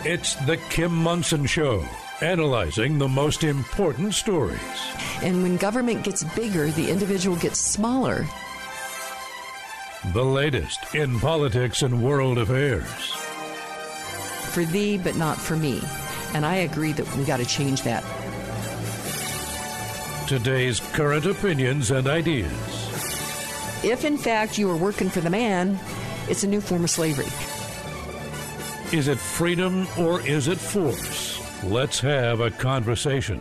It's the Kim Monson Show, analyzing the most important stories. And when government gets bigger, the individual gets smaller. The latest in politics and world affairs. For thee, but not for me. And I agree that we got to change that. Today's current opinions and ideas. If, in fact, you are working for the man, it's a new form of slavery. Is it freedom or is it force? Let's have a conversation.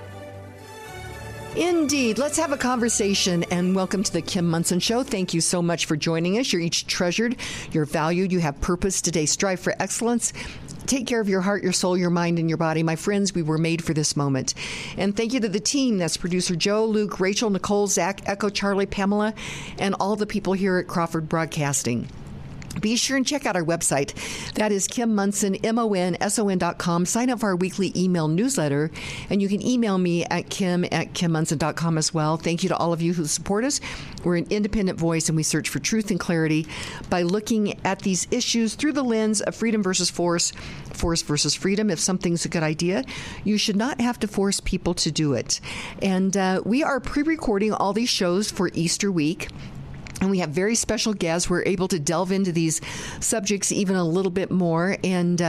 Indeed. Let's have a conversation, and welcome to the Kim Monson Show. Thank you so much for joining us. You're each treasured. You're valued. You have purpose today. Strive for excellence. Take care of your heart, your soul, your mind, and your body. My friends, we were made for this moment. And thank you to the team. That's producer Joe, Luke, Rachel, Nicole, Zach, Echo, Charlie, Pamela, and all the people here at Crawford Broadcasting. Be sure and check out our website. That is Kim Monson, MONSON.com. Sign up for our weekly email newsletter, and you can email me at kim@kimmonson.com as well. Thank you to all of you who support us. We're an independent voice, and we search for truth and clarity by looking at these issues through the lens of freedom versus force, force versus freedom. If something's a good idea, you should not have to force people to do it. And we are pre-recording all these shows for Easter week. And we have very special guests. We're able to delve into these subjects even a little bit more. And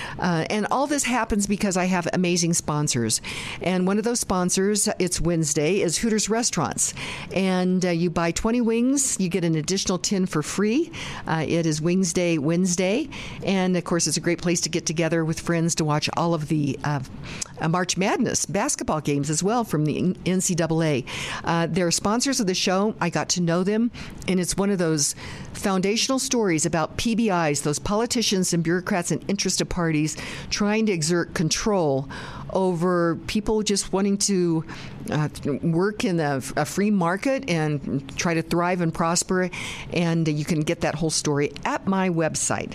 all this happens because I have amazing sponsors. And one of those sponsors, it's Wednesday, is Hooters Restaurants. And you buy 20 wings, you get an additional 10 for free. It is Wings Day Wednesday. And, of course, it's a great place to get together with friends to watch all of the March Madness basketball games as well from the NCAA. They're sponsors of the show. I got to know them. And it's one of those foundational stories about PBIs, those politicians and bureaucrats and interested parties trying to exert control over people just wanting to work in a free market and try to thrive and prosper. And you can get that whole story at my website.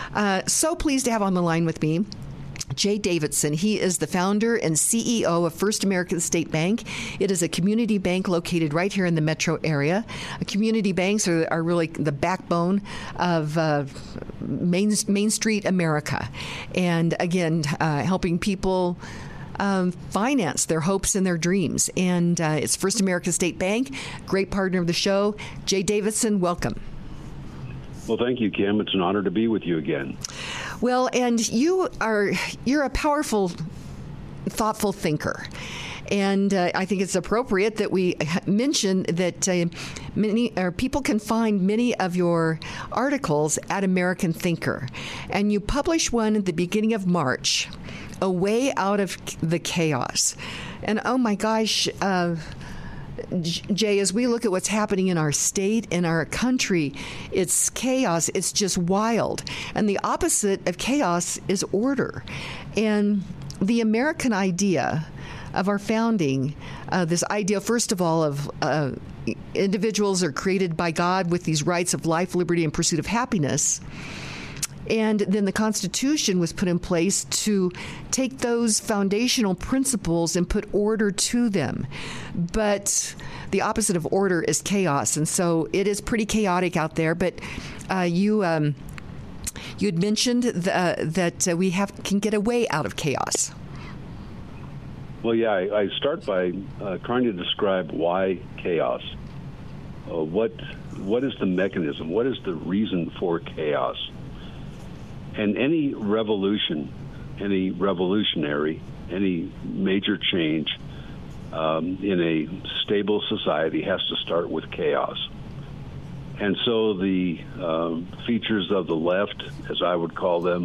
So pleased to have on the line with me Jay Davidson. He is the founder and CEO of First American State Bank. It is a community bank located right here in the metro area. Community banks are really the backbone of Main Street America. And again, helping people finance their hopes and their dreams. And it's First American State Bank, great partner of the show. Jay Davidson, welcome. Well, thank you, Kim. It's an honor to be with you again. Well, and you're a powerful, thoughtful thinker. And I think it's appropriate that we mention that people can find many of your articles at American Thinker. And you published one at the beginning of March, A Way Out of the Chaos. And oh my gosh, Jay, as we look at what's happening in our state, in our country, it's chaos. It's just wild. And the opposite of chaos is order. And the American idea of our founding, this idea, first of all, of individuals are created by God with these rights of life, liberty, and pursuit of happiness. And then the Constitution was put in place to take those foundational principles and put order to them. But the opposite of order is chaos. And so it is pretty chaotic out there. But you had mentioned that we can get a way out of chaos. Well, yeah, I start by trying to describe why chaos. What is the mechanism? What is the reason for chaos? And any revolution, any revolutionary, any major change in a stable society has to start with chaos. And so the features of the left, as I would call them,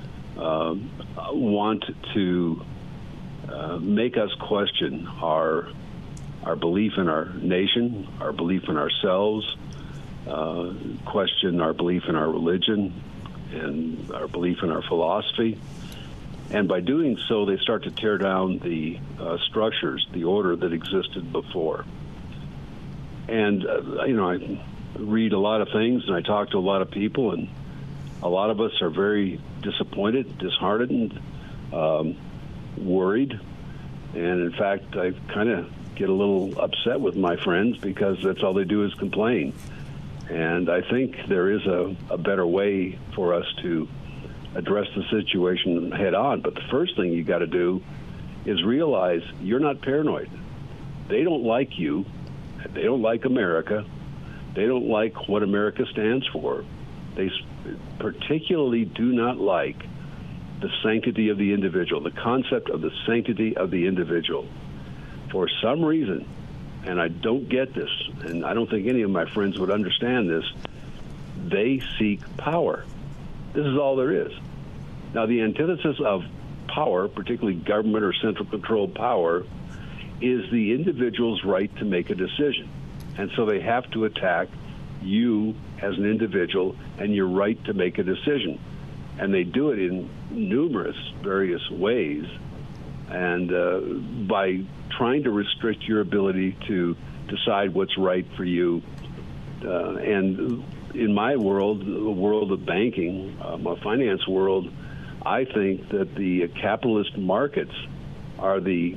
want to make us question our belief in our nation, our belief in ourselves, question our belief in our religion, and our belief in our philosophy. And by doing so, they start to tear down the structures, the order that existed before. And, I read a lot of things and I talk to a lot of people, and a lot of us are very disappointed, disheartened, worried. And in fact, I kind of get a little upset with my friends because that's all they do is complain. And I think there is a better way for us to address the situation head on. But the first thing you got to do is realize you're not paranoid. They don't like you. They don't like America. They don't like what America stands for. They particularly do not like the sanctity of the individual, the concept of the sanctity of the individual. For some reason, and I don't get this, and I don't think any of my friends would understand this, they seek power. This is all there is. Now, the antithesis of power, particularly government or central control power, is the individual's right to make a decision. And so they have to attack you as an individual and your right to make a decision. And they do it in numerous various ways. And by trying to restrict your ability to decide what's right for you. And in my world, the world of banking, my finance world, I think that the capitalist markets are the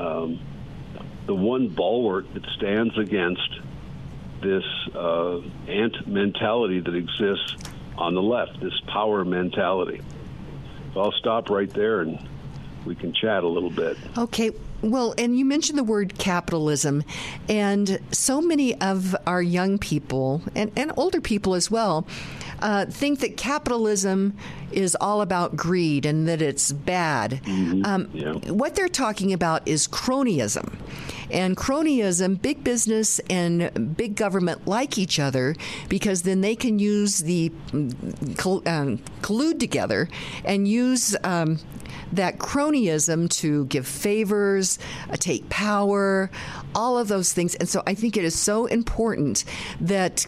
one bulwark that stands against this ant mentality that exists on the left, this power mentality. So I'll stop right there and we can chat a little bit. Okay. Well, and you mentioned the word capitalism, and so many of our young people and older people as well think that capitalism is all about greed and that it's bad. What they're talking about is cronyism. And cronyism, big business and big government like each other because then they can use collude together and use that cronyism to give favors, take power, all of those things. And so I think it is so important that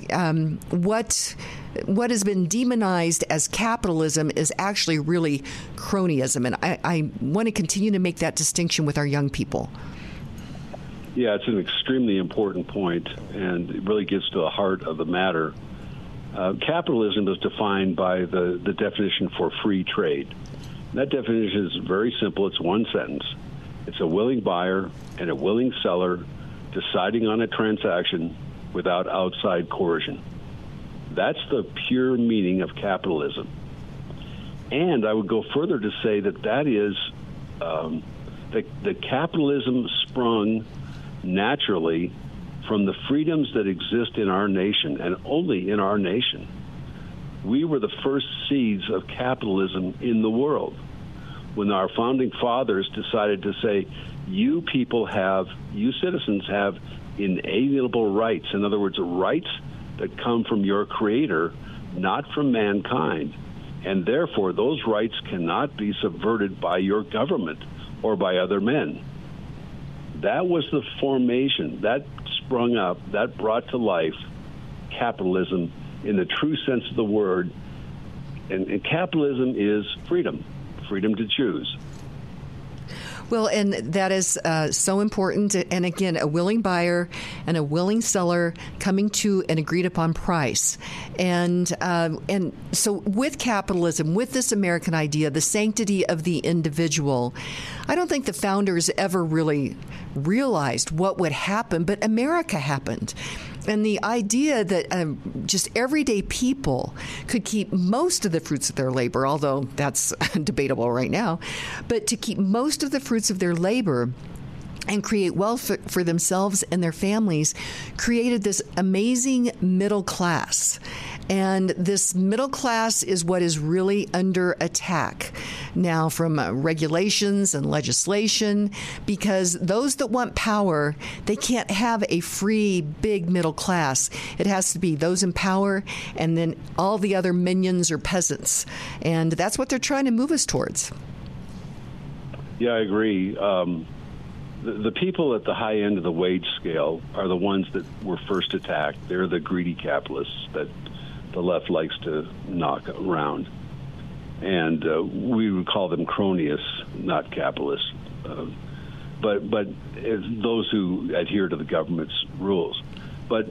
what has been demonized as capitalism is actually really cronyism. And I want to continue to make that distinction with our young people. Yeah, it's an extremely important point, and it really gets to the heart of the matter. Capitalism is defined by the definition for free trade. And that definition is very simple. It's one sentence. It's a willing buyer and a willing seller deciding on a transaction without outside coercion. That's the pure meaning of capitalism. And I would go further to say that is the capitalism sprung naturally from the freedoms that exist in our nation, and only in our nation. We were the first seeds of capitalism in the world when our founding fathers decided to say, you citizens have inalienable rights. In other words, rights that come from your creator, not from mankind. And therefore, those rights cannot be subverted by your government or by other men. That was the formation that sprung up, that brought to life capitalism in the true sense of the word. And capitalism is freedom to choose. Well, and that is so important. And again, a willing buyer and a willing seller coming to an agreed upon price. And so with capitalism, with this American idea, the sanctity of the individual, I don't think the founders ever really realized what would happen, but America happened. And the idea that just everyday people could keep most of the fruits of their labor, although that's debatable right now, but to keep most of the fruits of their labor and create wealth for themselves and their families created this amazing middle class. And this middle class is what is really under attack now from regulations and legislation, because those that want power, they can't have a free, big middle class. It has to be those in power and then all the other minions or peasants. And that's what they're trying to move us towards. Yeah, I agree. The people at the high end of the wage scale are the ones that were first attacked. They're the greedy capitalists that the left likes to knock around. And we would call them cronies, not capitalists. But those who adhere to the government's rules. But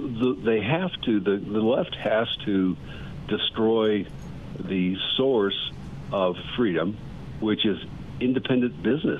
the left has to destroy the source of freedom, which is independent business.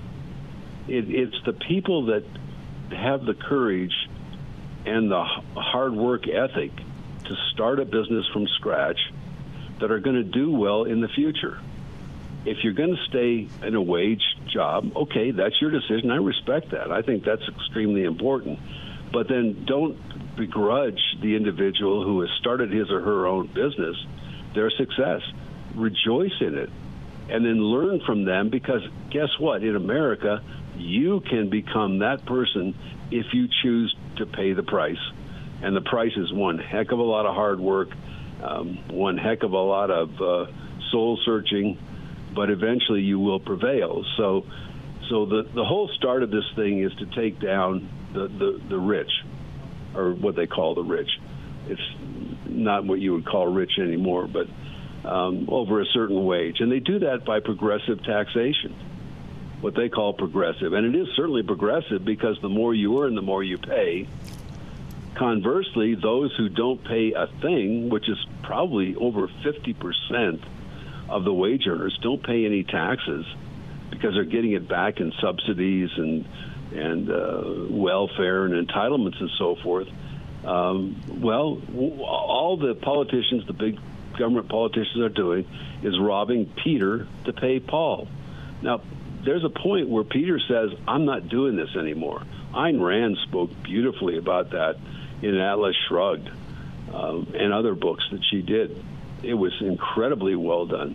It's the people that have the courage and the hard work ethic to start a business from scratch, that are going to do well in the future. If you're going to stay in a wage job, okay, that's your decision. I respect that. I think that's extremely important. But then don't begrudge the individual who has started his or her own business their success. Rejoice in it, and then learn from them, because guess what? In America, you can become that person if you choose to pay the price. And the price is one heck of a lot of hard work, one heck of a lot of soul searching, but eventually you will prevail. So the whole start of this thing is to take down the rich, or what they call the rich. It's not what you would call rich anymore, but over a certain wage. And they do that by progressive taxation, what they call progressive. And it is certainly progressive, because the more you earn, the more you pay. Conversely, those who don't pay a thing, which is probably over 50% of the wage earners, don't pay any taxes because they're getting it back in subsidies and welfare and entitlements and so forth. All the politicians, the big government politicians, are doing is robbing Peter to pay Paul. Now, there's a point where Peter says, I'm not doing this anymore. Ayn Rand spoke beautifully about that in Atlas Shrugged and other books that she did. It was incredibly well done.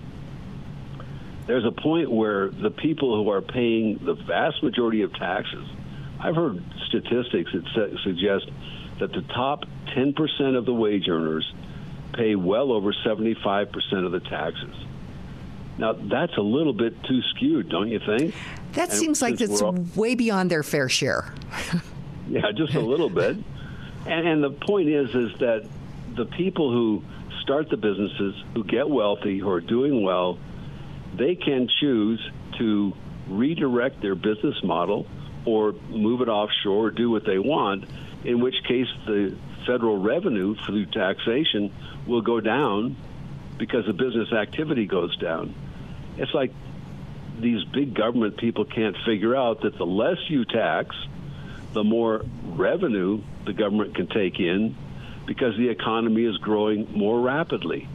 There's a point where the people who are paying the vast majority of taxes, I've heard statistics that suggest that the top 10% of the wage earners pay well over 75% of the taxes. Now, that's a little bit too skewed, don't you think? That seems like it's way beyond their fair share. Yeah, just a little bit. And the point is that the people who start the businesses, who get wealthy, who are doing well, they can choose to redirect their business model or move it offshore or do what they want, in which case the federal revenue through taxation will go down because the business activity goes down. It's like these big government people can't figure out that the less you tax, the more revenue the government can take in, because the economy is growing more rapidly.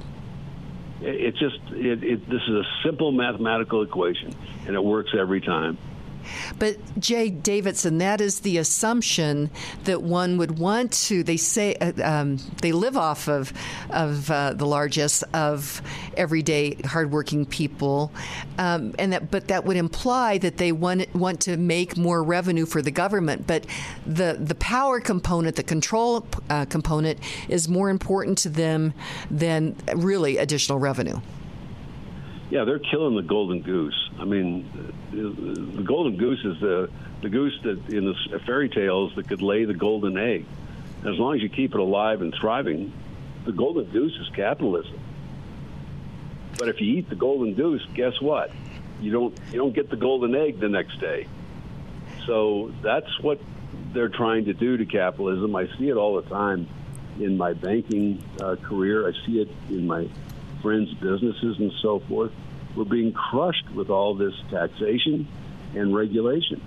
This is a simple mathematical equation, and it works every time. But Jay Davidson, that is the assumption that one would want to. They say they live off of the largest of everyday hardworking people, but that would imply that they want to make more revenue for the government. But the power component, the control component, is more important to them than really additional revenue. Yeah, they're killing the golden goose. I mean, the golden goose is the goose that in the fairy tales that could lay the golden egg. As long as you keep it alive and thriving, the golden goose is capitalism. But if you eat the golden goose, guess what? You don't get the golden egg the next day. So that's what they're trying to do to capitalism. I see it all the time in my banking career. I see it in my friends' businesses and so forth. We're being crushed with all this taxation and regulation.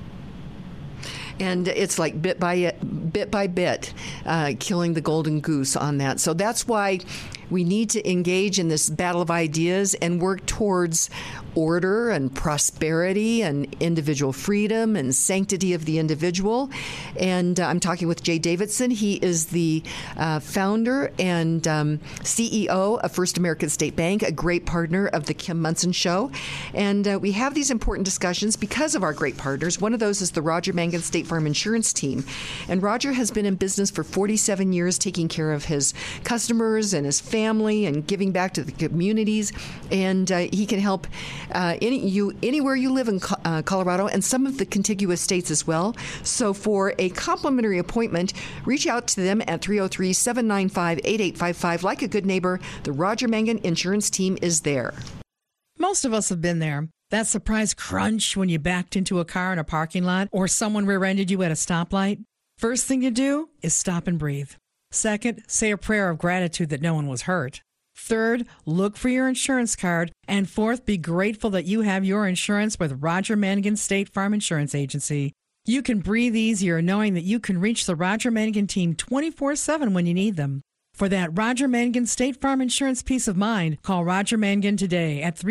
And it's like bit by bit, killing the golden goose on that. So that's why we need to engage in this battle of ideas and work towards order and prosperity and individual freedom and sanctity of the individual. And I'm talking with Jay Davidson. He is the founder and CEO of First American State Bank, a great partner of the Kim Monson Show. And we have these important discussions because of our great partners. One of those is the Roger Mangan State Farm Insurance Team. And Roger has been in business for 47 years, taking care of his customers and his family and giving back to the communities. And he can help anywhere you live in Colorado and some of the contiguous states as well. So for a complimentary appointment, reach out to them at 303-795-8855. Like a good neighbor, the Roger Mangan Insurance Team is there. Most of us have been there. That surprise crunch when you backed into a car in a parking lot or someone rear-ended you at a stoplight. First thing you do is stop and breathe. Second, say a prayer of gratitude that no one was hurt. Third, look for your insurance card. And fourth, be grateful that you have your insurance with Roger Mangan State Farm Insurance Agency. You can breathe easier knowing that you can reach the Roger Mangan team 24/7 when you need them. For that Roger Mangan State Farm Insurance peace of mind, call Roger Mangan today at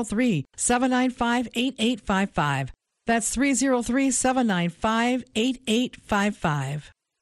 303-795-8855. That's 303-795-8855.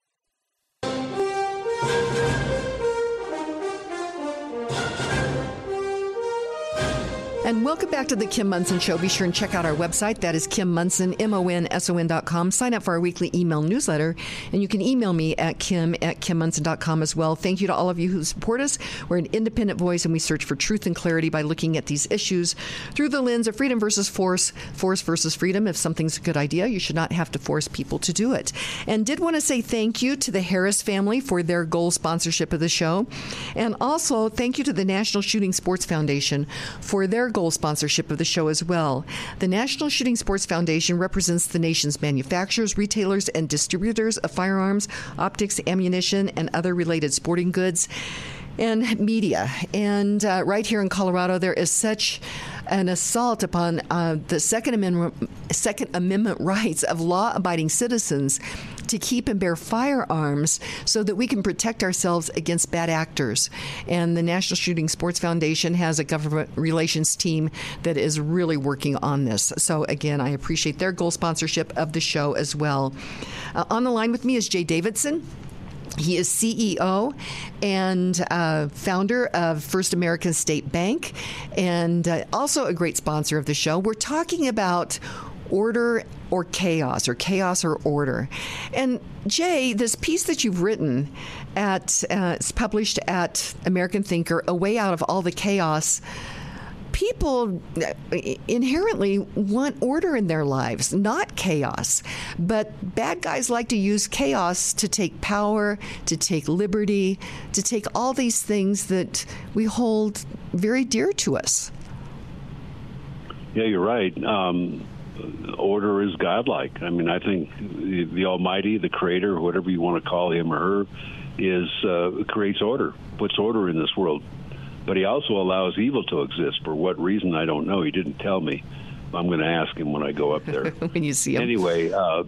And welcome back to the Kim Monson Show. Be sure and check out our website. That is Kim Monson, MONSON.com. Sign up for our weekly email newsletter, and you can email me at kim@kimmonson.com as well. Thank you to all of you who support us. We're an independent voice, and we search for truth and clarity by looking at these issues through the lens of freedom versus force, force versus freedom. If something's a good idea, you should not have to force people to do it. And did want to say thank you to the Harris family for their gold sponsorship of the show. And also, thank you to the National Shooting Sports Foundation for their gold sponsorship of the show as well. The National Shooting Sports Foundation represents the nation's manufacturers, retailers, and distributors of firearms, optics, ammunition, and other related sporting goods and media. And right here in Colorado, there is such an assault upon the Second Amendment rights of law-abiding citizens to keep and bear firearms so that we can protect ourselves against bad actors. And the National Shooting Sports Foundation has a government relations team that is really working on this. So again, I appreciate their gold sponsorship of the show as well. On the line with me is Jay Davidson. He is CEO and founder of First American State Bank, and also a great sponsor of the show. We're talking about order or chaos or order. And Jay, this piece that you've written it's published at American Thinker, A Way Out of All the Chaos. People inherently want order in their lives, not chaos. But bad guys like to use chaos to take power, to take liberty, to take all these things that we hold very dear to us. Yeah, you're right. Order is godlike. I mean, I think the Almighty, the Creator, whatever you want to call him or her, creates order, puts order in this world. But he also allows evil to exist. For what reason, I don't know. He didn't tell me. I'm going to ask him when I go up there. When you see him. Anyway,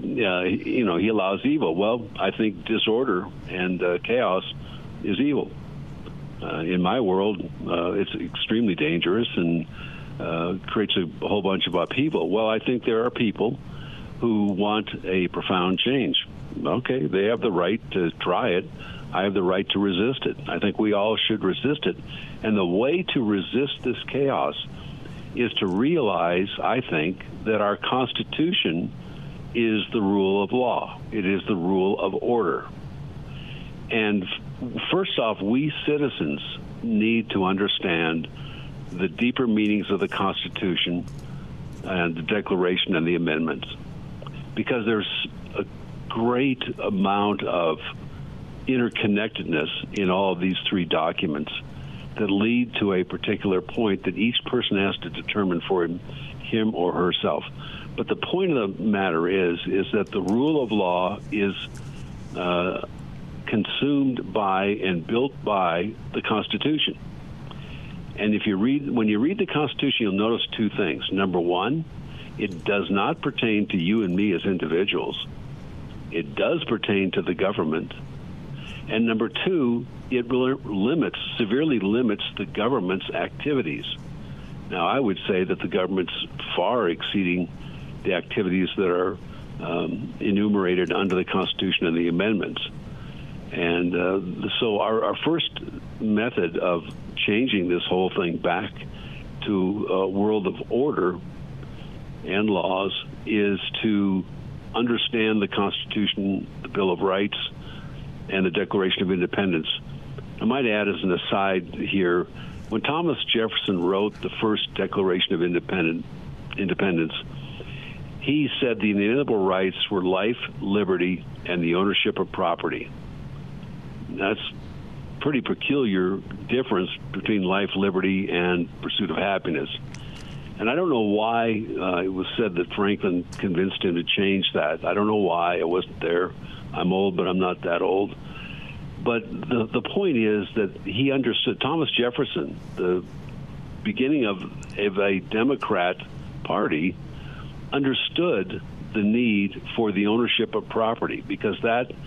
he allows evil. Well, I think disorder and chaos is evil. In my world, it's extremely dangerous and creates a whole bunch of upheaval. Well, I think there are people who want a profound change. Okay, they have the right to try it. I have the right to resist it. I think we all should resist it. And the way to resist this chaos is to realize, I think, that our Constitution is the rule of law. It is the rule of order. And first off, we citizens need to understand the deeper meanings of the Constitution and the Declaration and the amendments, because there's a great amount of interconnectedness in all of these three documents that lead to a particular point that each person has to determine for him or herself. But the point of the matter is that the rule of law is consumed by and built by the Constitution. And when you read the Constitution, you'll notice two things. Number one, it does not pertain to you and me as individuals. It does pertain to the government. And number two, it severely limits the government's activities. Now, I would say that the government's far exceeding the activities that are enumerated under the Constitution and the amendments. And so our first method of changing this whole thing back to a world of order and laws is to understand the Constitution, the Bill of Rights, and the Declaration of Independence. I might add as an aside here, when Thomas Jefferson wrote the first Declaration of Independence, he said the inalienable rights were life, liberty, and the ownership of property. That's pretty peculiar difference between life, liberty, and pursuit of happiness. And I don't know why it was said that Franklin convinced him to change that. I don't know why. I wasn't there. I'm old, but I'm not that old. But the point is that he understood, Thomas Jefferson, the beginning of a Democrat party, understood the need for the ownership of property, because that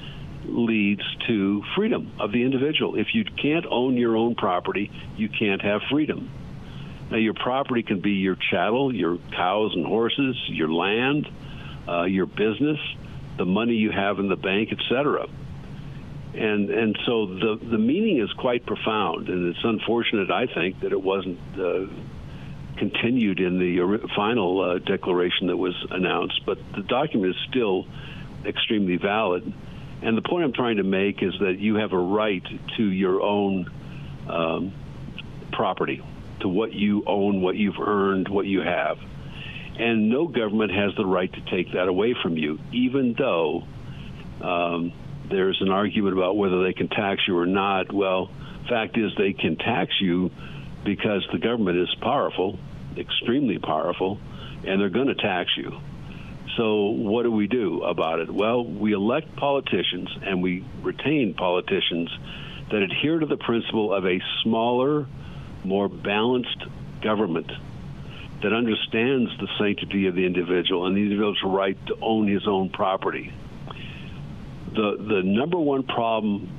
leads to freedom of the individual. If you can't own your own property, you can't have freedom. Now, your property can be your chattel, your cows and horses, your land, your business, the money you have in the bank, etc. And so the meaning is quite profound, and it's unfortunate, I think, that it wasn't continued in the final declaration that was announced. But the document is still extremely valid. And the point I'm trying to make is that you have a right to your own property, to what you own, what you've earned, what you have. And no government has the right to take that away from you, even though there's an argument about whether they can tax you or not. Well, fact is they can tax you because the government is powerful, extremely powerful, and they're going to tax you. So what do we do about it? Well, we elect politicians and we retain politicians that adhere to the principle of a smaller, more balanced government that understands the sanctity of the individual and the individual's right to own his own property. The number one problem,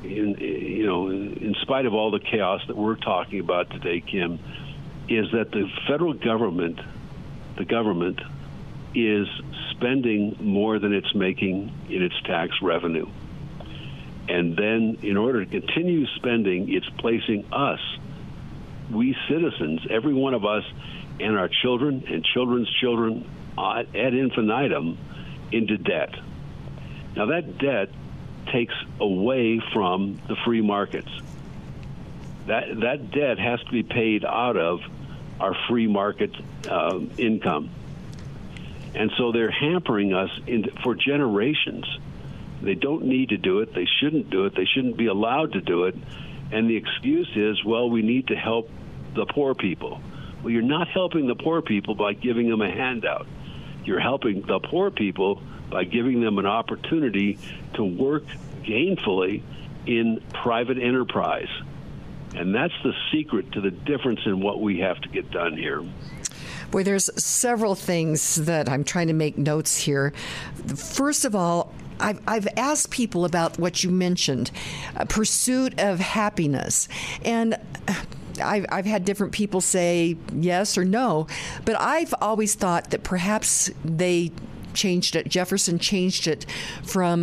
in spite of all the chaos that we're talking about today, Kim, is that the federal government, the government, is spending more than it's making in its tax revenue. And then in order to continue spending, it's placing us, we citizens, every one of us, and our children and children's children ad infinitum into debt. Now that debt takes away from the free markets. That debt has to be paid out of our free market income. And so they're hampering us for generations. They don't need to do it. They shouldn't do it. They shouldn't be allowed to do it. And the excuse is, well, we need to help the poor people. Well, you're not helping the poor people by giving them a handout. You're helping the poor people by giving them an opportunity to work gainfully in private enterprise. And that's the secret to the difference in what we have to get done here. Boy, there's several things that I'm trying to make notes here. First of all, I've asked people about what you mentioned, pursuit of happiness. And I've had different people say yes or no, but I've always thought that perhaps they changed it. Jefferson changed it from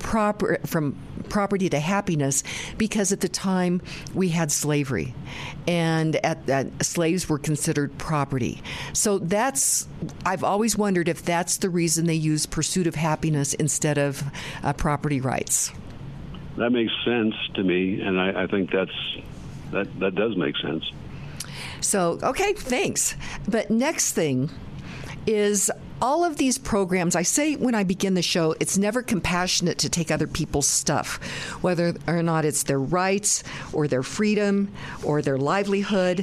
property to happiness because at the time we had slavery, and slaves were considered property. So I've always wondered if that's the reason they use pursuit of happiness instead of property rights. That makes sense to me, and I think that does make sense. So, okay, thanks. But next thing is all of these programs. I say when I begin the show, it's never compassionate to take other people's stuff, whether or not it's their rights or their freedom or their livelihood.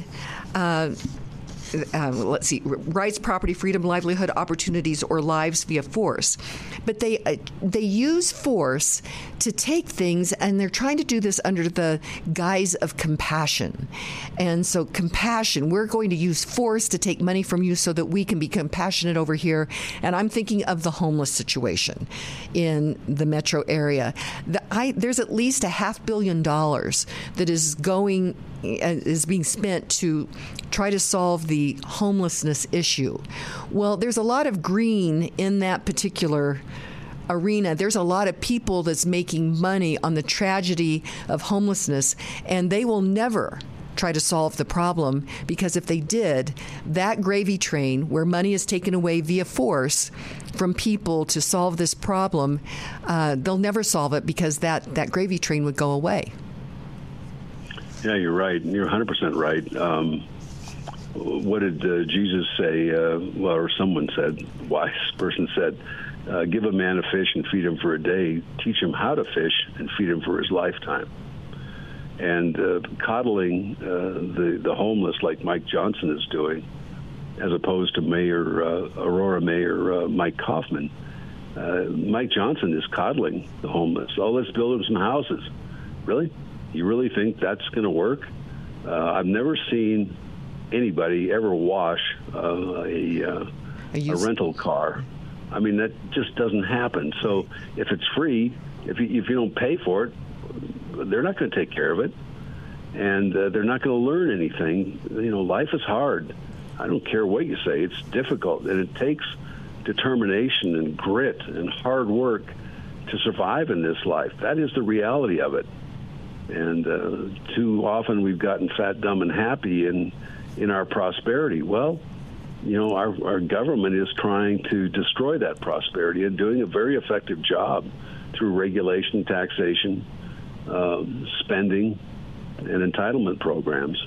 Let's see, rights, property, freedom, livelihood, opportunities, or lives via force. But they use force to take things, and they're trying to do this under the guise of compassion. And so compassion, we're going to use force to take money from you so that we can be compassionate over here. And I'm thinking of the homeless situation in the metro area. There's at least $500 million that is being spent to try to solve the homelessness issue. Well, there's a lot of green in that particular arena. There's a lot of people that's making money on the tragedy of homelessness, and they will never try to solve the problem, because if they did, that gravy train where money is taken away via force from people to solve this problem, they'll never solve it because that gravy train would go away. Yeah, you're right. You're 100% right. What did Jesus say? Or someone said, a wise person said, give a man a fish and feed him for a day. Teach him how to fish and feed him for his lifetime. And coddling the homeless like Mike Johnson is doing, as opposed to Aurora Mayor Mike Kaufman. Mike Johnson is coddling the homeless. Oh, let's build them some houses. Really? You really think that's going to work? I've never seen anybody ever wash a rental car. I mean, that just doesn't happen. So if it's free, If you don't pay for it, they're not going to take care of it, and they're not going to learn anything. Life is hard. I don't care what you say. It's difficult, and it takes determination and grit and hard work to survive in this life. That is the reality of it. And too often we've gotten fat, dumb, and happy in our prosperity. Well, our government is trying to destroy that prosperity and doing a very effective job through regulation, taxation, spending, and entitlement programs.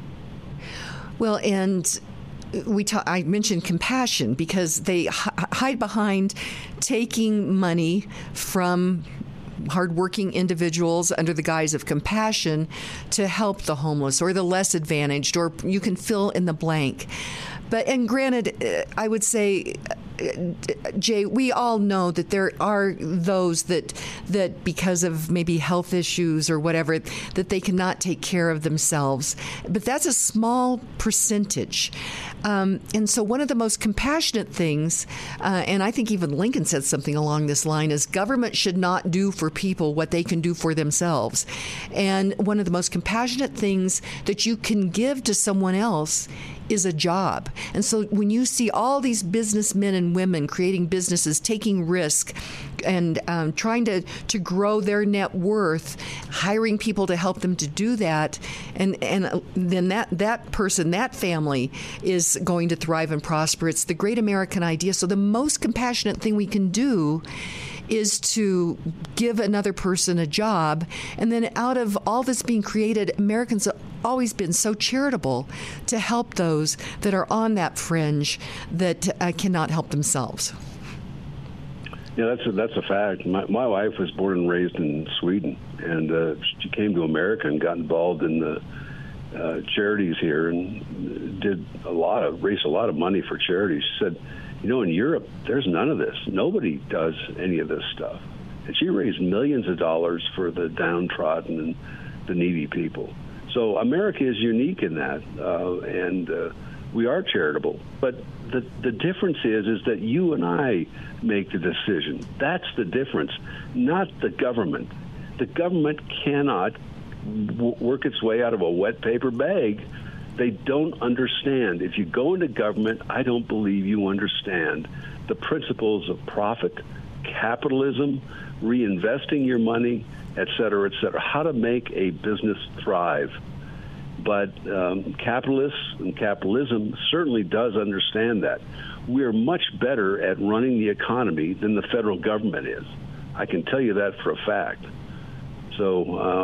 Well, and I mentioned compassion because they hide behind taking money from hardworking individuals under the guise of compassion to help the homeless or the less advantaged, or you can fill in the blank. And granted, I would say, Jay, we all know that there are those that because of maybe health issues or whatever, that they cannot take care of themselves. But that's a small percentage. And so one of the most compassionate things, and I think even Lincoln said something along this line, is government should not do for people what they can do for themselves. And one of the most compassionate things that you can give to someone else is a job. And so when you see all these businessmen and women creating businesses, taking risk, and trying to grow their net worth, hiring people to help them to do that, and then that person, that family is going to thrive and prosper. It's the great American idea. So the most compassionate thing we can do is to give another person a job. And then out of all this being created, Americans have always been so charitable to help those that are on that fringe that cannot help themselves. Yeah, that's a fact. My wife was born and raised in Sweden, and she came to America and got involved in the charities here and raised a lot of money for charities. She said, in Europe, there's none of this. Nobody does any of this stuff. And she raised millions of dollars for the downtrodden and the needy people. So America is unique in that, and we are charitable. But the difference is that you and I make the decision. That's the difference, not the government. The government cannot work its way out of a wet paper bag. They don't understand. If you go into government, I don't believe you understand the principles of profit, capitalism, reinvesting your money, et cetera, how to make a business thrive. But capitalists and capitalism certainly does understand that. We're much better at running the economy than the federal government is. I can tell you that for a fact. So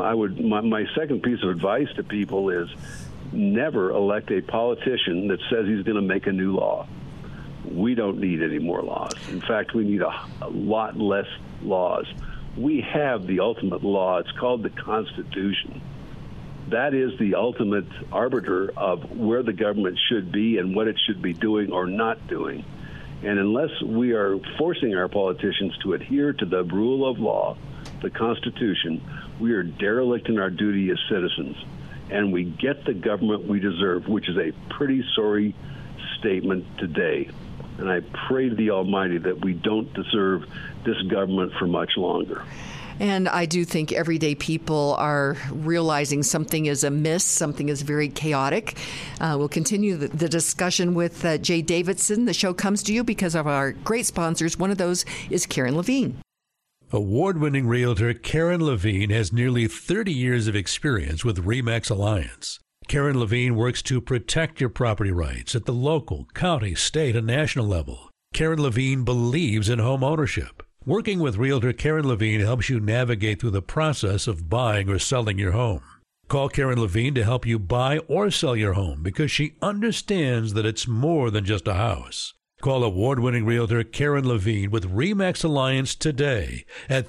my second piece of advice to people is never elect a politician that says he's going to make a new law. We don't need any more laws. In fact, we need a lot less laws. We have the ultimate law. It's called the Constitution. That is the ultimate arbiter of where the government should be and what it should be doing or not doing. And unless we are forcing our politicians to adhere to the rule of law, the Constitution, we are derelict in our duty as citizens. And we get the government we deserve, which is a pretty sorry statement today. And I pray to the Almighty that we don't deserve this government for much longer. And I do think everyday people are realizing something is amiss, something is very chaotic. We'll continue the discussion with Jay Davidson. The show comes to you because of our great sponsors. One of those is Karen Levine. Award-winning realtor Karen Levine has nearly 30 years of experience with RE/MAX Alliance. Karen Levine works to protect your property rights at the local, county, state, and national level. Karen Levine believes in home ownership. Working with realtor Karen Levine helps you navigate through the process of buying or selling your home. Call Karen Levine to help you buy or sell your home because she understands that it's more than just a house. Call award-winning realtor Karen Levine with RE/MAX Alliance today at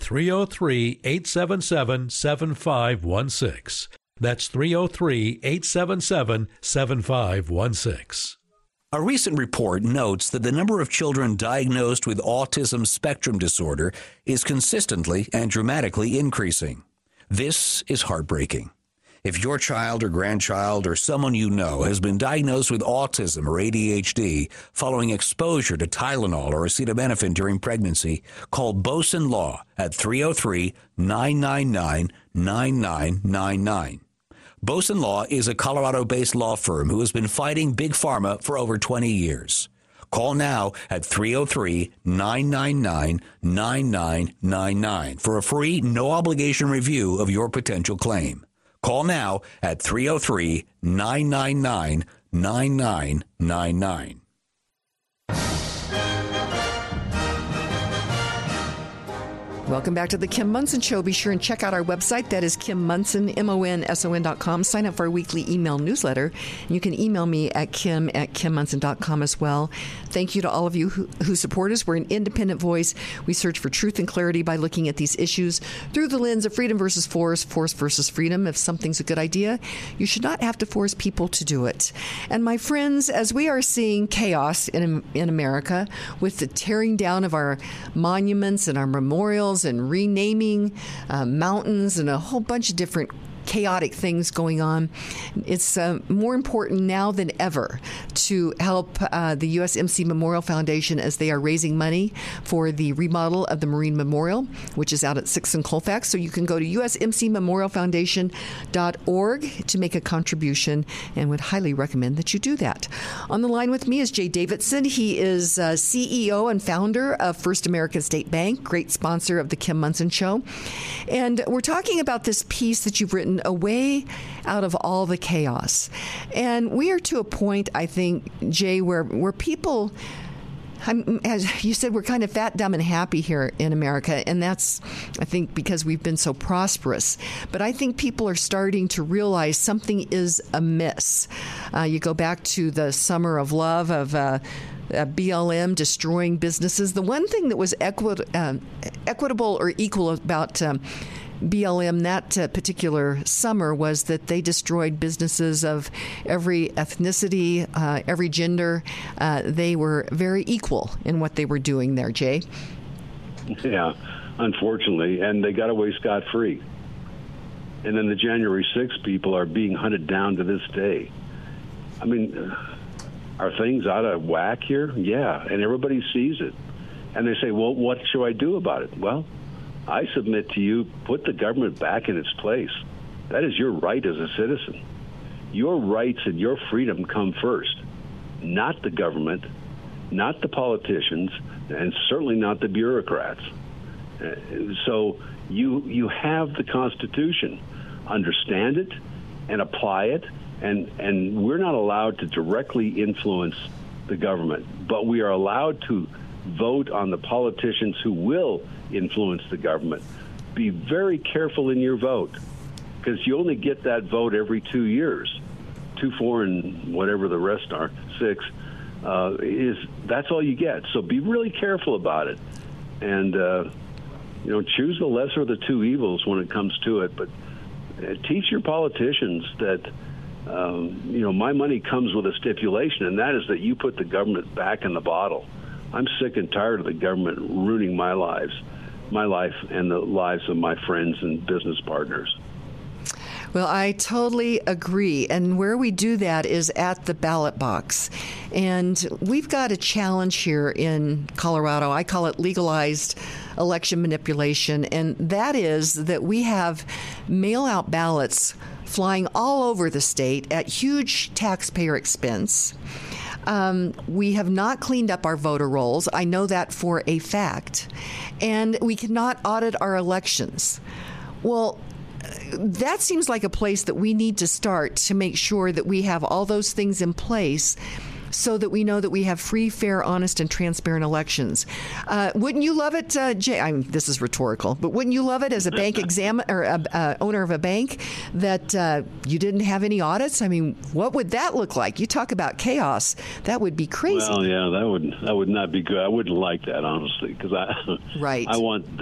303-877-7516. That's 303-877-7516. A recent report notes that the number of children diagnosed with autism spectrum disorder is consistently and dramatically increasing. This is heartbreaking. If your child or grandchild or someone you know has been diagnosed with autism or ADHD following exposure to Tylenol or acetaminophen during pregnancy, call Boson Law at 303-999-9999. Boson Law is a Colorado-based law firm who has been fighting Big Pharma for over 20 years. Call now at 303-999-9999 for a free, no-obligation review of your potential claim. Call now at 303-999-9999. Welcome back to the Kim Monson Show. Be sure and check out our website. That is Kim Monson, MONSON.com. Sign up for our weekly email newsletter. You can email me at kim@kimmonson.com as well. Thank you to all of you who support us. We're an independent voice. We search for truth and clarity by looking at these issues through the lens of freedom versus force versus freedom. If something's a good idea, you should not have to force people to do it. And my friends, as we are seeing chaos in America with the tearing down of our monuments and our memorials and renaming mountains and a whole bunch of different chaotic things going on, it's more important now than ever to help the USMC Memorial Foundation as they are raising money for the remodel of the Marine Memorial, which is out at 6th and Colfax. So you can go to usmcmemorialfoundation.org to make a contribution, and would highly recommend that you do that. On the line with me is Jay Davidson. He is CEO and founder of First American State Bank, great sponsor of the Kim Monson Show. And we're talking about this piece that you've written, A Way Out of All the Chaos. And we are to a point, I think, Jay, where people, as you said, we're kind of fat, dumb, and happy here in America. And that's, I think, because we've been so prosperous. But I think people are starting to realize something is amiss. You go back to the summer of love of BLM destroying businesses. The one thing that was equitable or equal about BLM that particular summer was that they destroyed businesses of every ethnicity, every gender. They were very equal in what they were doing there, Jay. Yeah, unfortunately, and they got away scot-free. And then the January 6th people are being hunted down to this day. I mean, are things out of whack here? Yeah, and everybody sees it. And they say, well, what should I do about it? Well, I submit to you, put the government back in its place. That is your right as a citizen. Your rights and your freedom come first, not the government, not the politicians, and certainly not the bureaucrats. So you have the Constitution. Understand it and apply it, and we're not allowed to directly influence the government, but we are allowed to vote on the politicians who will influence the government. Be very careful in your vote, because you only get that vote every 2 years. 2, 4, and whatever the rest are, 6, that's all you get. So be really careful about it, and choose the lesser of the two evils when it comes to it. But teach your politicians that my money comes with a stipulation, and that is that you put the government back in the bottle. I'm sick and tired of the government ruining my life, and the lives of my friends and business partners. Well, I totally agree. And where we do that is at the ballot box. And we've got a challenge here in Colorado. I call it legalized election manipulation. And that is that we have mail-out ballots flying all over the state at huge taxpayer expense. We have not cleaned up our voter rolls. I know that for a fact. And we cannot audit our elections. Well, that seems like a place that we need to start to make sure that we have all those things in place so that we know that we have free, fair, honest, and transparent elections. Wouldn't you love it, Jay? I mean, this is rhetorical, but wouldn't you love it as a bank owner of a bank that you didn't have any audits? I mean, what would that look like? You talk about chaos. That would be crazy. Well, yeah, that would not be good. I wouldn't like that, honestly, because I want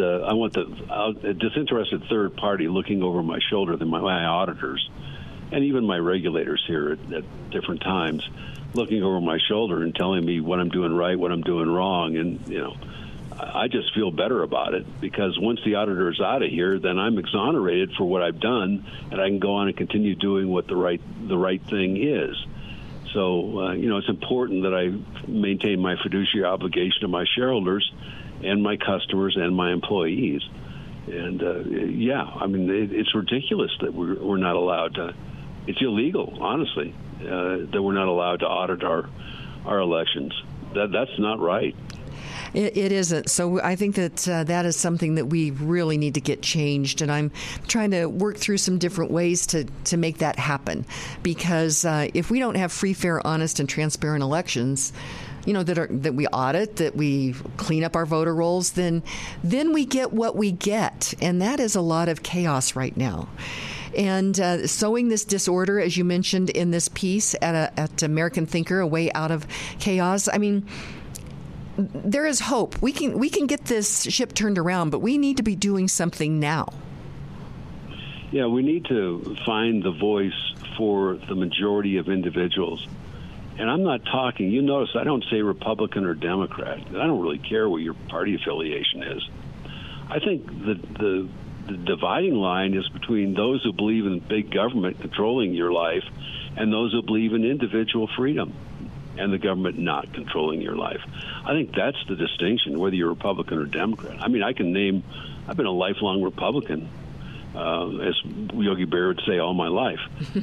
a disinterested third party looking over my shoulder than my auditors, and even my regulators here at different times, looking over my shoulder and telling me what I'm doing right, what I'm doing wrong. And, I just feel better about it, because once the auditor is out of here, then I'm exonerated for what I've done, and I can go on and continue doing what the right thing is. So, it's important that I maintain my fiduciary obligation to my shareholders and my customers and my employees. And, it's ridiculous that we're not allowed to. It's illegal, honestly, that we're not allowed to audit our elections. That's not right. It isn't. So I think that that is something that we really need to get changed. And I'm trying to work through some different ways to make that happen. Because if we don't have free, fair, honest, and transparent elections, that we audit, that we clean up our voter rolls, then we get what we get. And that is a lot of chaos right now. And sowing this disorder, as you mentioned in this piece at American Thinker, A Way Out of Chaos, I mean, there is hope. We can get this ship turned around, but we need to be doing something now. Yeah, we need to find the voice for the majority of individuals. And I'm not talking, you notice I don't say Republican or Democrat. I don't really care what your party affiliation is. I think the dividing line is between those who believe in big government controlling your life and those who believe in individual freedom and the government not controlling your life. I think that's the distinction, whether you're Republican or Democrat. I mean, I've been a lifelong Republican, as Yogi Berra would say, all my life.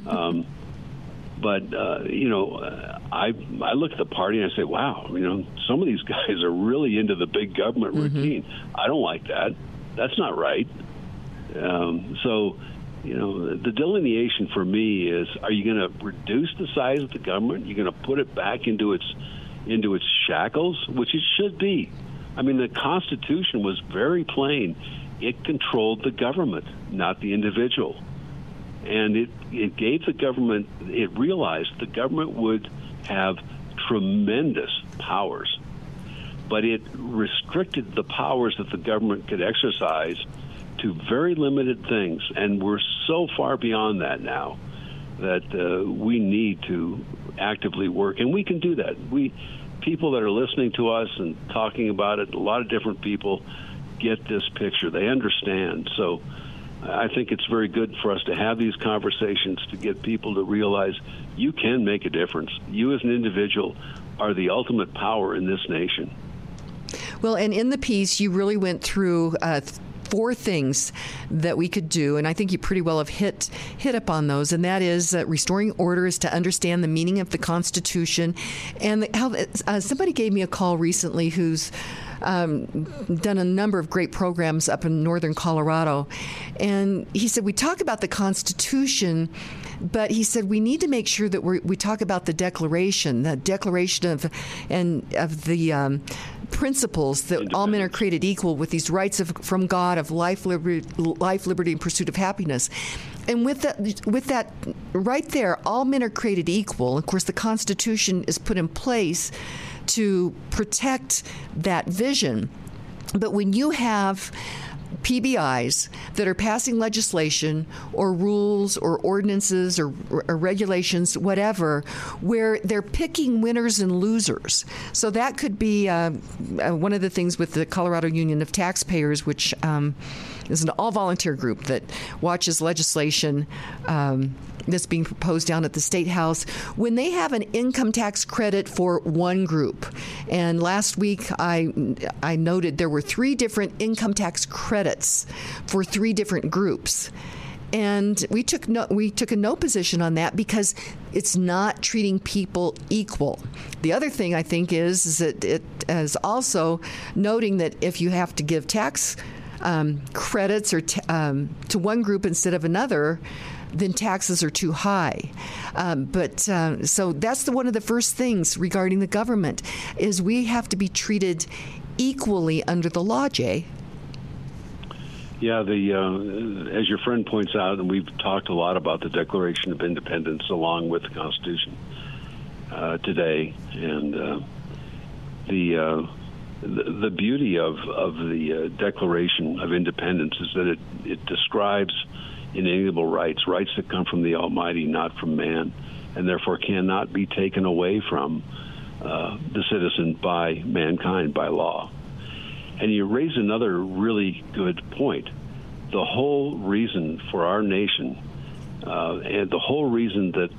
But I look at the party and I say, wow, some of these guys are really into the big government routine. I don't like that. That's not right. The delineation for me is: are you going to reduce the size of the government? You're going to put it back into its shackles, which it should be. I mean, the Constitution was very plain. It controlled the government, not the individual. And it gave the government, it realized the government would have tremendous powers, but it restricted the powers that the government could exercise to very limited things. And we're so far beyond that now that we need to actively work. And we can do that. People that are listening to us and talking about it, a lot of different people get this picture. They understand. So I think it's very good for us to have these conversations to get people to realize you can make a difference. You as an individual are the ultimate power in this nation. Well, and in the piece, you really went through 4 things that we could do, and I think you pretty well have hit up on those, and that is restoring order is to understand the meaning of the Constitution. And how somebody gave me a call recently who's done a number of great programs up in northern Colorado, and he said, we talk about the Constitution, but he said we need to make sure that we talk about the Declaration of the principles that all men are created equal, with these rights from God of life, liberty, and pursuit of happiness. And with that right there, all men are created equal. Of course, the Constitution is put in place to protect that vision. But when you have PBIs that are passing legislation or rules or ordinances or regulations, whatever, where they're picking winners and losers. So that could be one of the things with the Colorado Union of Taxpayers, which is an all-volunteer group that watches legislation that's being proposed down at the State House, when they have an income tax credit for one group. And last week I noted there were 3 different income tax credits for 3 different groups. And we took a no position on that because it's not treating people equal. The other thing I think is that it is also noting that if you have to give tax credits or to one group instead of another, then taxes are too high. So that's one of the first things regarding the government is we have to be treated equally under the law, Jay. Yeah, as your friend points out, and we've talked a lot about the Declaration of Independence along with the Constitution today, and the beauty of the Declaration of Independence is that it describes inalienable rights that come from the Almighty, not from man, and therefore cannot be taken away from the citizen by mankind, by law. And you raise another really good point. The whole reason for our nation, and the whole reason that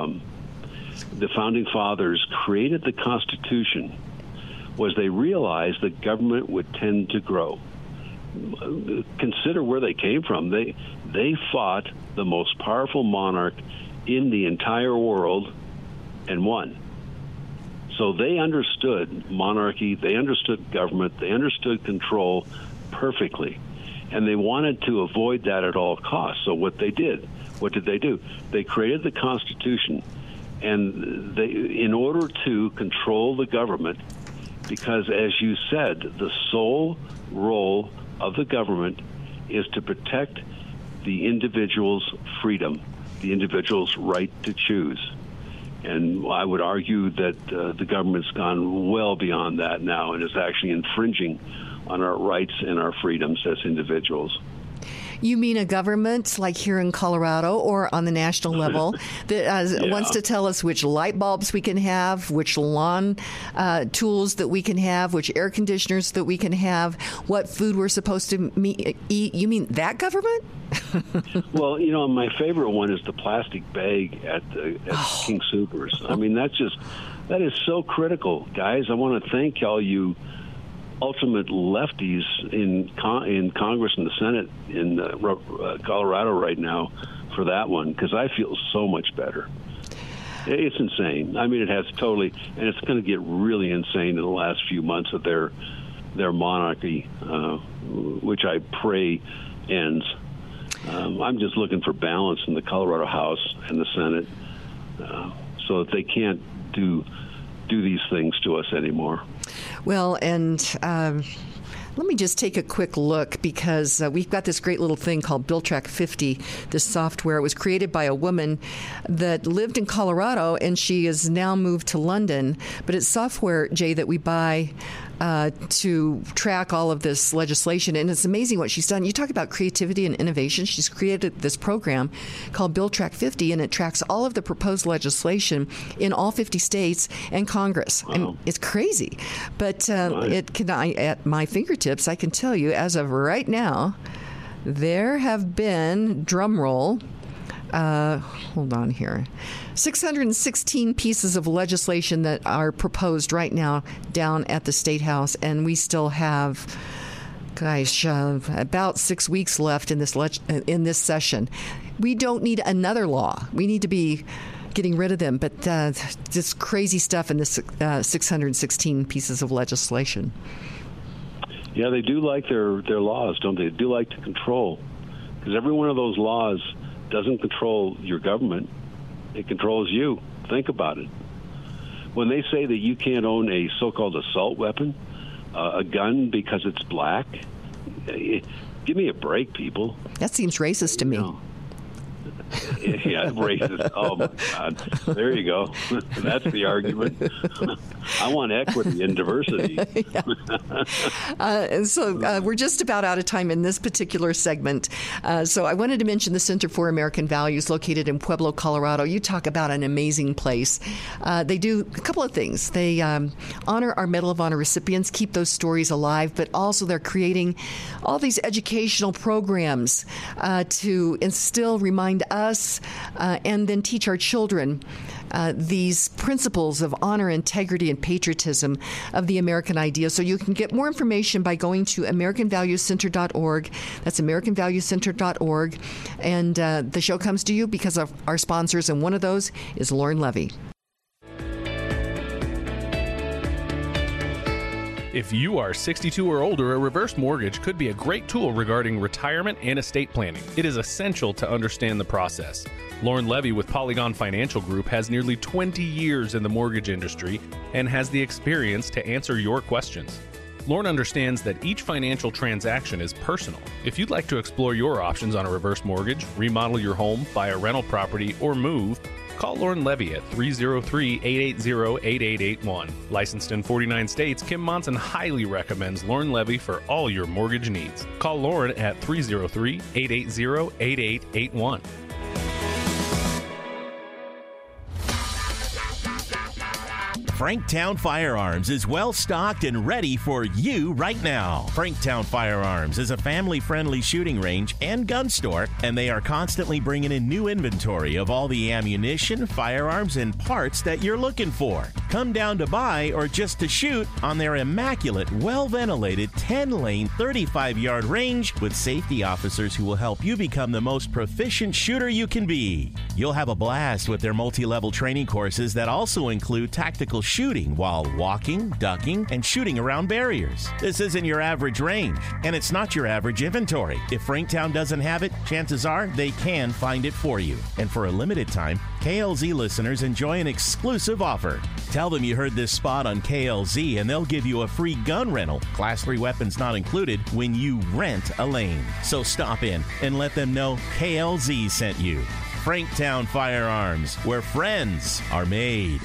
the Founding Fathers created the Constitution, was they realized that government would tend to grow. Consider where they came from. They fought the most powerful monarch in the entire world and won. So they understood monarchy, they understood government, they understood control perfectly. And they wanted to avoid that at all costs. So what did they do? They created the Constitution, and in order to control the government, because as you said, the sole role of the government is to protect the individual's freedom, the individual's right to choose. And I would argue that the government's gone well beyond that now and is actually infringing on our rights and our freedoms as individuals. You mean a government like here in Colorado or on the national level that wants to tell us which light bulbs we can have, which lawn tools that we can have, which air conditioners that we can have, what food we're supposed to eat? You mean that government? Well, my favorite one is the plastic bag at King Soopers. I mean, that is so critical, guys. I want to thank all you ultimate lefties in Congress and the Senate in Colorado right now for that one, because I feel so much better. It's insane. I mean, it has totally, and it's going to get really insane in the last few months of their monarchy, which I pray ends. I'm just looking for balance in the Colorado House and the Senate, so that they can't do these things to us anymore. Well, and let me just take a quick look, because we've got this great little thing called BillTrack 50, this software. It was created by a woman that lived in Colorado, and she has now moved to London. But it's software, Jay, that we buy to track all of this legislation. And it's amazing what she's done. You talk about creativity and innovation. She's created this program called BillTrack 50, and it tracks all of the proposed legislation in all 50 states and Congress. Wow. And it's crazy. But at my fingertips, I can tell you, as of right now, there have been, drum roll, hold on here, 616 pieces of legislation that are proposed right now down at the State House, and we still have, about 6 weeks left in this session. We don't need another law. We need to be getting rid of them, but this crazy stuff in this 616 pieces of legislation. Yeah, they do like their laws, don't they? They do like to control, because every one of those laws doesn't control your government. It controls you. Think about it. When they say that you can't own a so-called assault weapon, a gun, because it's black, give me a break, people. That seems racist to me. Yeah, racist. Oh, my God. There you go. That's the argument. I want equity and diversity. So we're just about out of time in this particular segment. So I wanted to mention the Center for American Values, located in Pueblo, Colorado. You talk about an amazing place. They do a couple of things. They honor our Medal of Honor recipients, keep those stories alive, but also they're creating all these educational programs to instill, remind us, and then teach our children these principles of honor, integrity, and patriotism of the American idea. So you can get more information by going to AmericanValueCenter.org. That's AmericanValueCenter.org. And the show comes to you because of our sponsors, and one of those is Lauren Levy. If you are 62 or older, a reverse mortgage could be a great tool regarding retirement and estate planning. It is essential to understand the process. Lauren Levy with Polygon Financial Group has nearly 20 years in the mortgage industry and has the experience to answer your questions. Lauren understands that each financial transaction is personal. If you'd like to explore your options on a reverse mortgage, remodel your home, buy a rental property, or move, call Lauren Levy at 303-880-8881. Licensed in 49 states, Kim Monson highly recommends Lauren Levy for all your mortgage needs. Call Lauren at 303-880-8881. Franktown Firearms is well stocked and ready for you right now. Franktown Firearms is a family-friendly shooting range and gun store, and they are constantly bringing in new inventory of all the ammunition, firearms, and parts that you're looking for. Come down to buy or just to shoot on their immaculate, well-ventilated 10-lane, 35-yard range with safety officers who will help you become the most proficient shooter you can be. You'll have a blast with their multi-level training courses that also include tactical shooting while walking, ducking, and shooting around barriers. This isn't your average range, and it's not your average inventory. If Franktown doesn't have it, chances are they can find it for you. And for a limited time, KLZ listeners enjoy an exclusive offer. Tell them you heard this spot on KLZ, and they'll give you a free gun rental, Class 3 weapons not included, when you rent a lane. So stop in and let them know KLZ sent you. Franktown Firearms, where friends are made.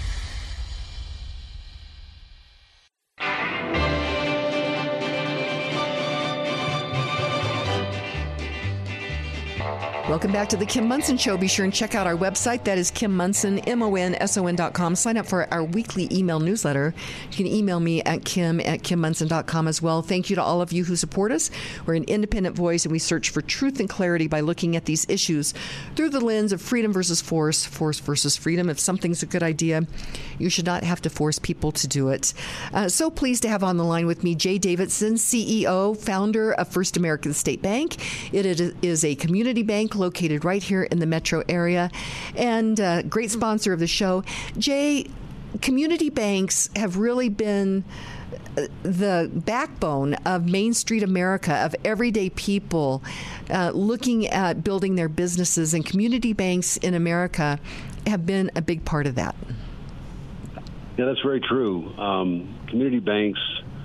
Welcome back to the Kim Monson Show. Be sure and check out our website. That is Kim Monson, MONSON.com. Sign up for our weekly email newsletter. You can email me at kim@kimmonson.com as well. Thank you to all of you who support us. We're an independent voice, and we search for truth and clarity by looking at these issues through the lens of freedom versus force, force versus freedom. If something's a good idea, you should not have to force people to do it. So pleased to have on the line with me Jay Davidson, CEO, founder of First American State Bank. It is a community bank located right here in the metro area, and great sponsor of the show. Jay, community banks have really been the backbone of Main Street America, of everyday people looking at building their businesses, and community banks in America have been a big part of that. Yeah, that's very true. Community banks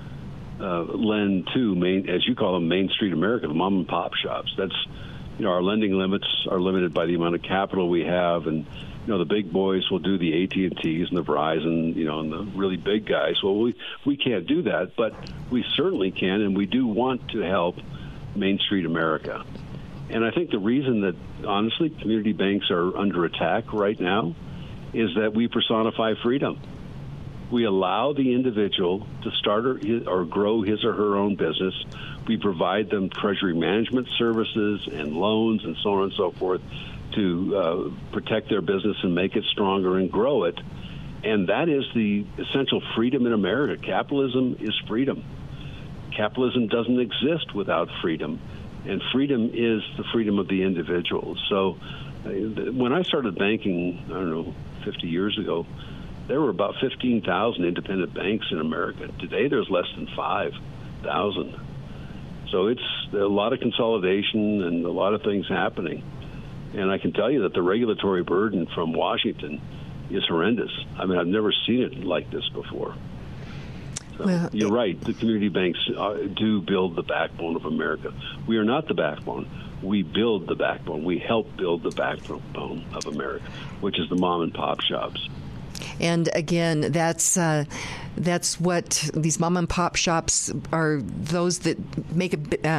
lend to, as you call them, Main Street America, the mom and pop shops. That's, our lending limits are limited by the amount of capital we have, and the big boys will do the AT&Ts and the Verizon, and the really big guys. Well, we can't do that, but we certainly can, and we do want to help Main Street America. And I think the reason that, honestly, community banks are under attack right now is that we personify freedom. We allow the individual to start or grow his or her own business. We provide them treasury management services and loans and so on and so forth to protect their business and make it stronger and grow it. And that is the essential freedom in America. Capitalism is freedom. Capitalism doesn't exist without freedom. And freedom is the freedom of the individual. So when I started banking, 50 years ago, there were about 15,000 independent banks in America. Today, there's less than 5,000. So it's a lot of consolidation and a lot of things happening. And I can tell you that the regulatory burden from Washington is horrendous. I mean, I've never seen it like this before. So well, you're right. The community banks do build the backbone of America. We are not the backbone. We build the backbone. We help build the backbone of America, which is the mom and pop shops. And again, that's what these mom and pop shops are. Those that make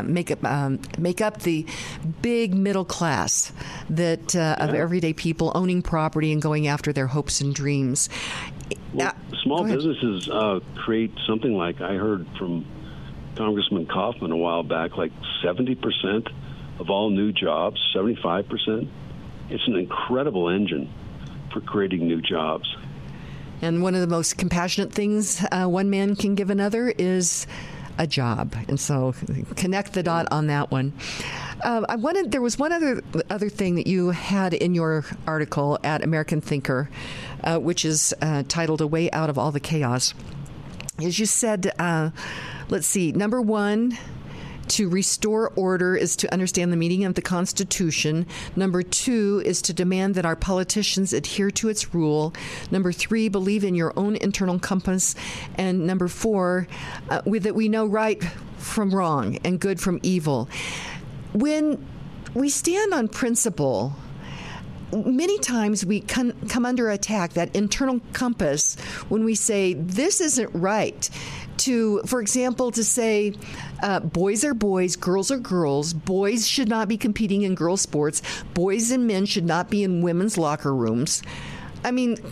up the big middle class of everyday people owning property and going after their hopes and dreams. Well, small businesses create something like, I heard from Congressman Kaufman a while back, like 70% of all new jobs, 75%. It's an incredible engine for creating new jobs. And one of the most compassionate things one man can give another is a job. And so connect the dot on that one. There was one other thing that you had in your article at American Thinker, which is titled "A Way Out of All the Chaos." As you said, let's see, number one, to restore order is to understand the meaning of the Constitution. Number two is to demand that our politicians adhere to its rule. Number three, believe in your own internal compass. And number four, that we know right from wrong and good from evil. When we stand on principle, many times we come under attack, that internal compass, when we say this isn't right. For example, to say boys are boys, girls are girls, boys should not be competing in girls' sports, boys and men should not be in women's locker rooms. I mean,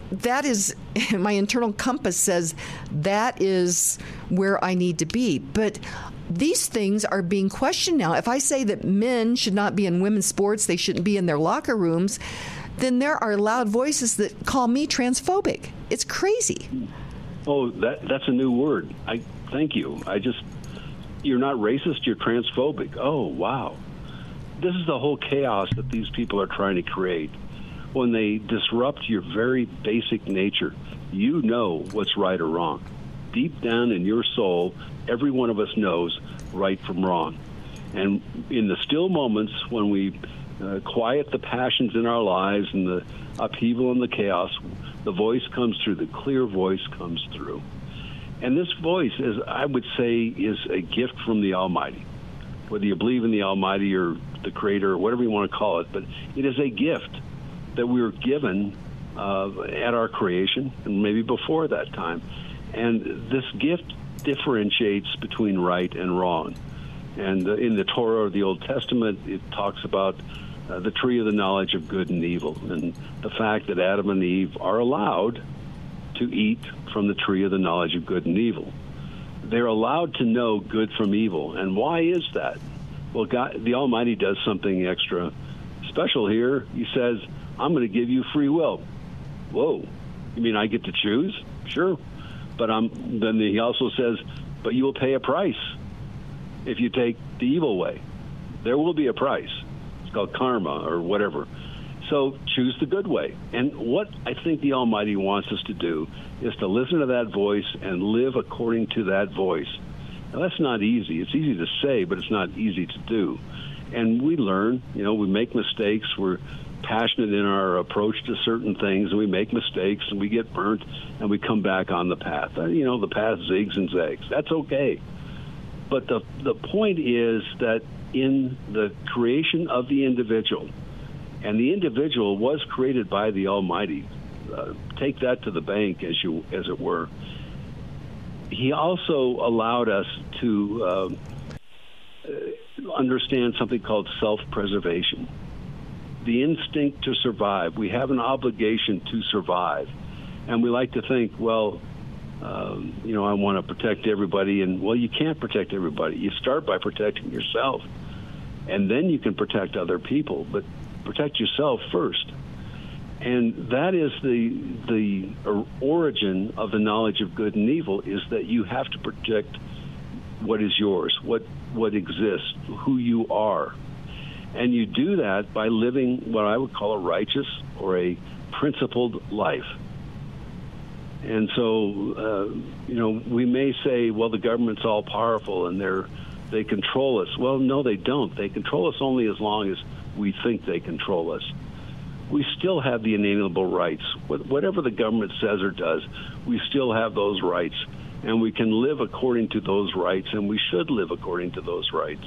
that is, my internal compass says that is where I need to be. But these things are being questioned now. If I say that men should not be in women's sports, they shouldn't be in their locker rooms, then there are loud voices that call me transphobic. It's crazy. Oh, that's a new word. Thank you. You're not racist, you're transphobic. Oh, wow. This is the whole chaos that these people are trying to create. When they disrupt your very basic nature, you know what's right or wrong. Deep down in your soul, every one of us knows right from wrong. And in the still moments when we quiet the passions in our lives and the upheaval and the chaos, the voice comes through, the clear voice comes through. And this voice, is, I would say, is a gift from the Almighty. Whether you believe in the Almighty or the Creator or whatever you want to call it, but it is a gift that we were given at our creation and maybe before that time. And this gift differentiates between right and wrong. And in the Torah or the Old Testament, it talks about the tree of the knowledge of good and evil, and the fact that Adam and Eve are allowed to eat from the tree of the knowledge of good and evil. They're allowed to know good from evil. And why is that? Well, God, the Almighty does something extra special here. He says, I'm going to give you free will. Whoa. You mean I get to choose? Sure. But then he also says, but you will pay a price if you take the evil way. There will be a price. It's called karma or whatever. So choose the good way. And what I think the Almighty wants us to do is to listen to that voice and live according to that voice. Now, that's not easy. It's easy to say, but it's not easy to do. And we learn, we make mistakes. We're passionate in our approach to certain things, and we make mistakes, and we get burnt, and we come back on the path. The path zigs and zags. That's okay. But the point is that in the creation of the individual, and the individual was created by the Almighty, take that to the bank, as it were. He also allowed us to understand something called self-preservation. The instinct to survive. We have an obligation to survive. And we like to think, I want to protect everybody. And, you can't protect everybody. You start by protecting yourself. And then you can protect other people. But protect yourself first. And that is the origin of the knowledge of good and evil, is that you have to protect what is yours, what exists, who you are. And you do that by living what I would call a righteous or a principled life. And so, we may say, the government's all powerful and they control us. Well, no, they don't. They control us only as long as we think they control us. We still have the inalienable rights. Whatever the government says or does, we still have those rights. And we can live according to those rights, and we should live according to those rights.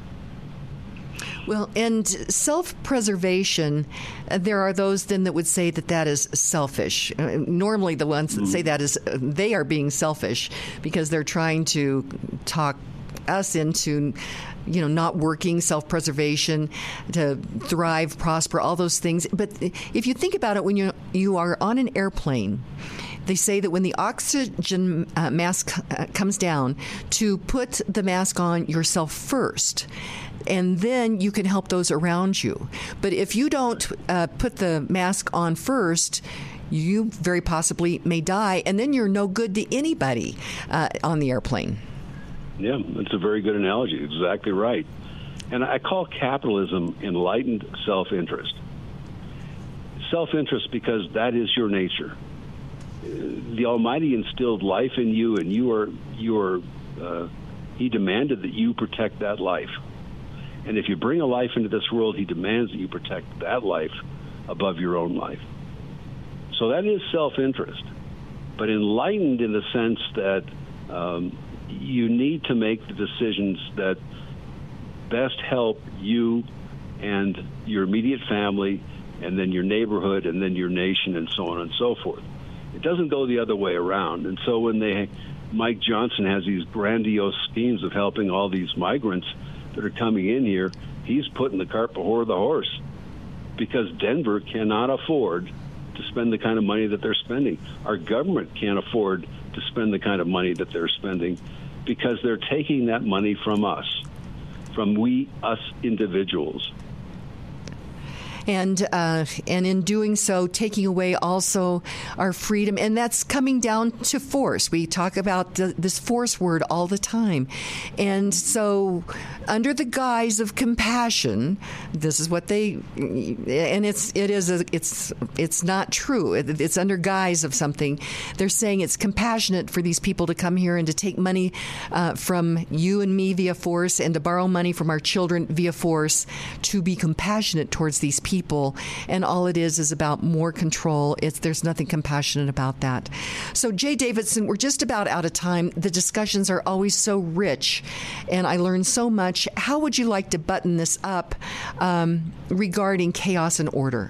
Well, and self-preservation, there are those then that would say that is selfish. Normally the ones that say that is they are being selfish because they're trying to talk us into not working, self-preservation, to thrive, prosper, all those things. But if you think about it, when you are on an airplane, they say that when the oxygen mask comes down, to put the mask on yourself first, and then you can help those around you. But if you don't put the mask on first, you very possibly may die, and then you're no good to anybody on the airplane. Yeah, that's a very good analogy. Exactly right. And I call capitalism enlightened self-interest. Self-interest because that is your nature. The Almighty instilled life in you, and He demanded that you protect that life. And if you bring a life into this world, He demands that you protect that life above your own life. So that is self-interest, but enlightened in the sense that you need to make the decisions that best help you and your immediate family, and then your neighborhood, and then your nation, and so on and so forth. It doesn't go the other way around. And so when Mike Johnson has these grandiose schemes of helping all these migrants that are coming in here, he's putting the cart before the horse, because Denver cannot afford to spend the kind of money that they're spending. Our government can't afford to spend the kind of money that they're spending because they're taking that money from us, from us individuals. And in doing so, taking away also our freedom. And that's coming down to force. We talk about this force word all the time. And so under the guise of compassion, this is what they, and it's not true. It's under guise of something. They're saying it's compassionate for these people to come here and to take money from you and me via force, and to borrow money from our children via force, to be compassionate towards these people. And all it is about more control. There's nothing compassionate about that. So, Jay Davidson, we're just about out of time. The discussions are always so rich, and I learned so much. How would you like to button this up regarding chaos and order?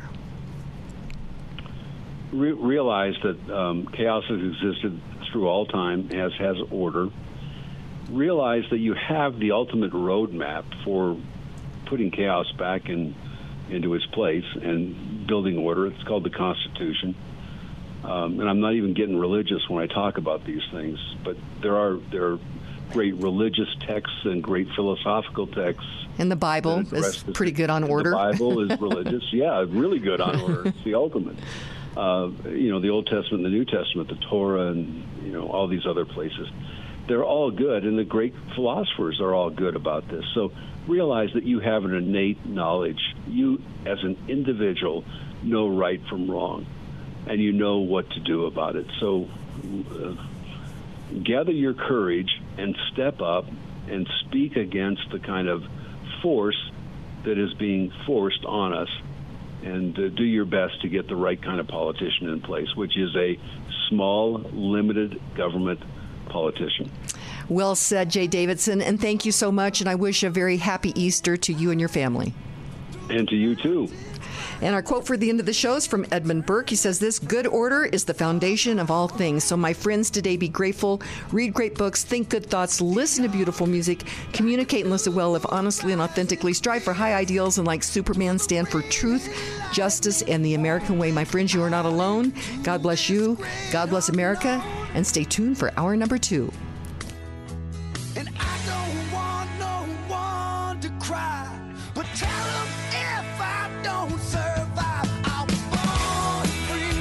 Realize that chaos has existed through all time, as has order. Realize that you have the ultimate roadmap for putting chaos back into its place and building order. It's called the Constitution. And I'm not even getting religious when I talk about these things, but there are great religious texts and great philosophical texts. And the Bible is pretty good on order. The Bible is religious. Yeah, really good on order. It's the ultimate. The Old Testament, the New Testament, the Torah, and, all these other places. They're all good, and the great philosophers are all good about this. So realize that you have an innate knowledge. You, as an individual, know right from wrong, and you know what to do about it. So gather your courage and step up and speak against the kind of force that is being forced on us, and do your best to get the right kind of politician in place, which is a small, limited government politician. Well said, Jay Davidson, and thank you so much, and I wish a very happy Easter to you and your family. And to you, too. And our quote for the end of the show is from Edmund Burke. He says this: good order is the foundation of all things. So my friends, today be grateful, read great books, think good thoughts, listen to beautiful music, communicate and listen well, live honestly and authentically, strive for high ideals, and like Superman, stand for truth, justice, and the American way. My friends, you are not alone. God bless you. God bless America. And stay tuned for hour number 2. And I don't want no one to cry, but tell them if I don't survive, I was born free.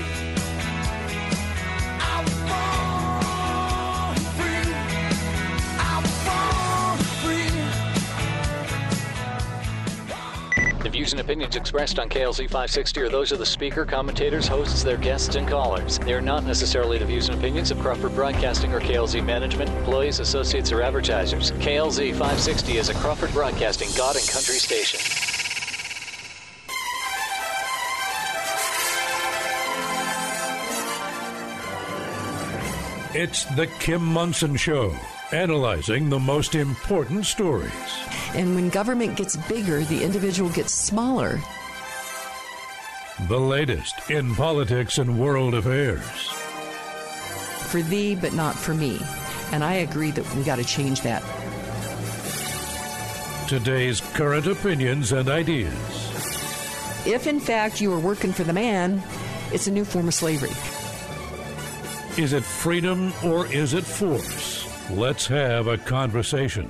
I was born free. I was born free. The views and opinions expressed on KLZ 560 are those of the speaker, commentators, hosts, their guests, and callers. They are not necessarily the views and opinions of Crawford Broadcasting or KLZ management, employees, associates, or advertisers. KLZ 560 is a Crawford Broadcasting God and Country station. It's the Kim Monson Show, analyzing the most important stories. And when government gets bigger, the individual gets smaller. The latest in politics and world affairs. For thee, but not for me. And I agree that we got to change that. Today's current opinions and ideas. If, in fact, you are working for the man, it's a new form of slavery. Is it freedom or is it force? Let's have a conversation.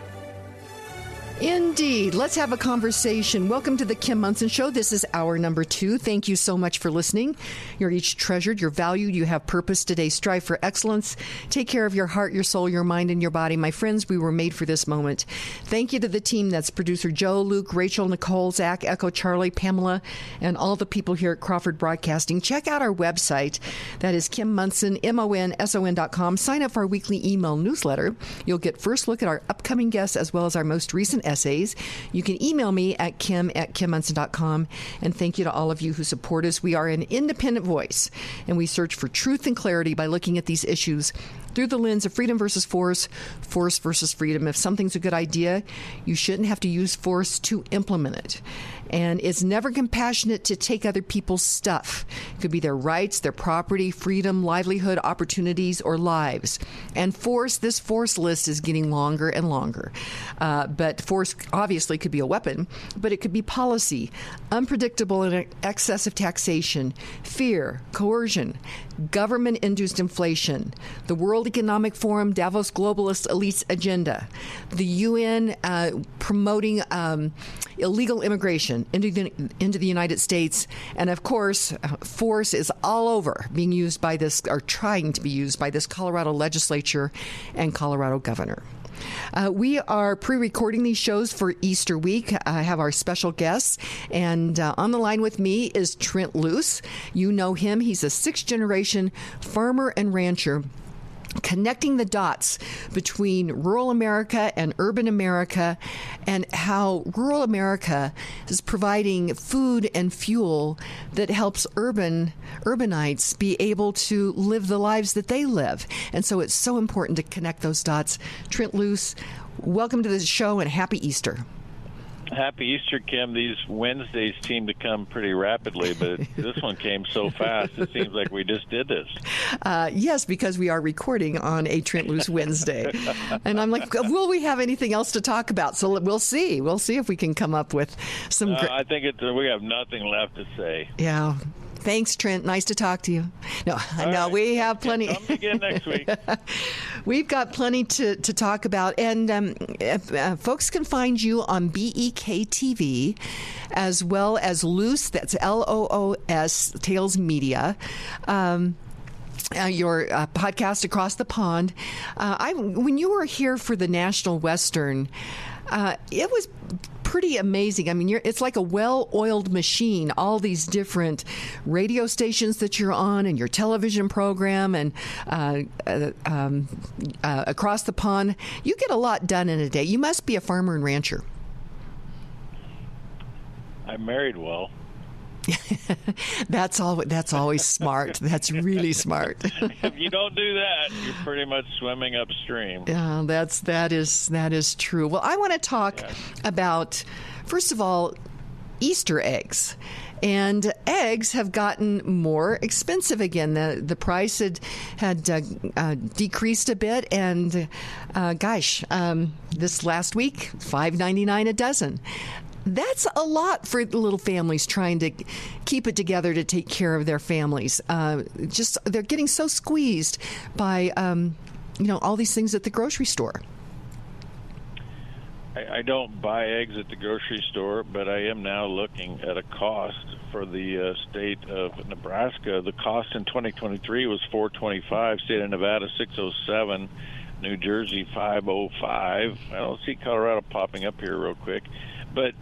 Indeed. Let's have a conversation. Welcome to the Kim Monson Show. This is hour number 2. Thank you so much for listening. You're each treasured. You're valued. You have purpose today. Strive for excellence. Take care of your heart, your soul, your mind, and your body. My friends, we were made for this moment. Thank you to the team. That's producer Joe, Luke, Rachel, Nicole, Zach, Echo, Charlie, Pamela, and all the people here at Crawford Broadcasting. Check out our website. That is Kim Monson, MONSON.com. Sign up for our weekly email newsletter. You'll get first look at our upcoming guests as well as our most recent essays. You can email me at kim@kimmunson.com. And thank you to all of you who support us. We are an independent voice, and we search for truth and clarity by looking at these issues through the lens of freedom versus force, force versus freedom. If something's a good idea, you shouldn't have to use force to implement it. And it's never compassionate to take other people's stuff. It could be their rights, their property, freedom, livelihood, opportunities, or lives. And force, this force list is getting longer and longer. But force force obviously could be a weapon, but it could be policy, unpredictable and excessive taxation, fear, coercion, government-induced inflation, the World Economic Forum, Davos globalist elites agenda, the UN promoting illegal immigration into the United States, and of course, force is all over being used by this, or trying to be used by this Colorado legislature and Colorado governor. We are pre-recording these shows for Easter week. I have our special guests, and on the line with me is Trent Loos. You know him. He's a sixth-generation farmer and rancher, connecting the dots between rural America and urban America, and how rural America is providing food and fuel that helps urbanites be able to live the lives that they live. And so it's so important to connect those dots. Trent Loos, welcome to the show and happy Easter. Happy Easter, Kim. These Wednesdays seem to come pretty rapidly, but this one came so fast, it seems like we just did this. Yes, because we are recording on a Trent Loos Wednesday. And I'm like, will we have anything else to talk about? So we'll see. We'll see if we can come up with some... I think we have nothing left to say. Yeah. Thanks, Trent. Nice to talk to you. No, right. We have plenty. Come again next week. We've got plenty to talk about. And folks can find you on BEK TV, as well as Loos, that's LOOS, Tales Media. Your podcast Across the Pond. When you were here for the National Western, it was pretty amazing. I mean, it's like a well-oiled machine, all these different radio stations that you're on and your television program and Across the Pond. You get a lot done in a day. You must be a farmer and rancher. I'm married well. That's always smart. That's really smart. If you don't do that, you're pretty much swimming upstream. Yeah, that is true. Well, I want to talk about, first of all, Easter eggs. And eggs have gotten more expensive again. The price had decreased a bit, and this last week, $5.99 a dozen. That's a lot for little families trying to keep it together to take care of their families. They're getting so squeezed by all these things at the grocery store. I don't buy eggs at the grocery store, but I am now looking at a cost for the state of Nebraska. The cost in 2023 was $4.25. State of Nevada $6.07. New Jersey $5.05. I don't see Colorado popping up here real quick, but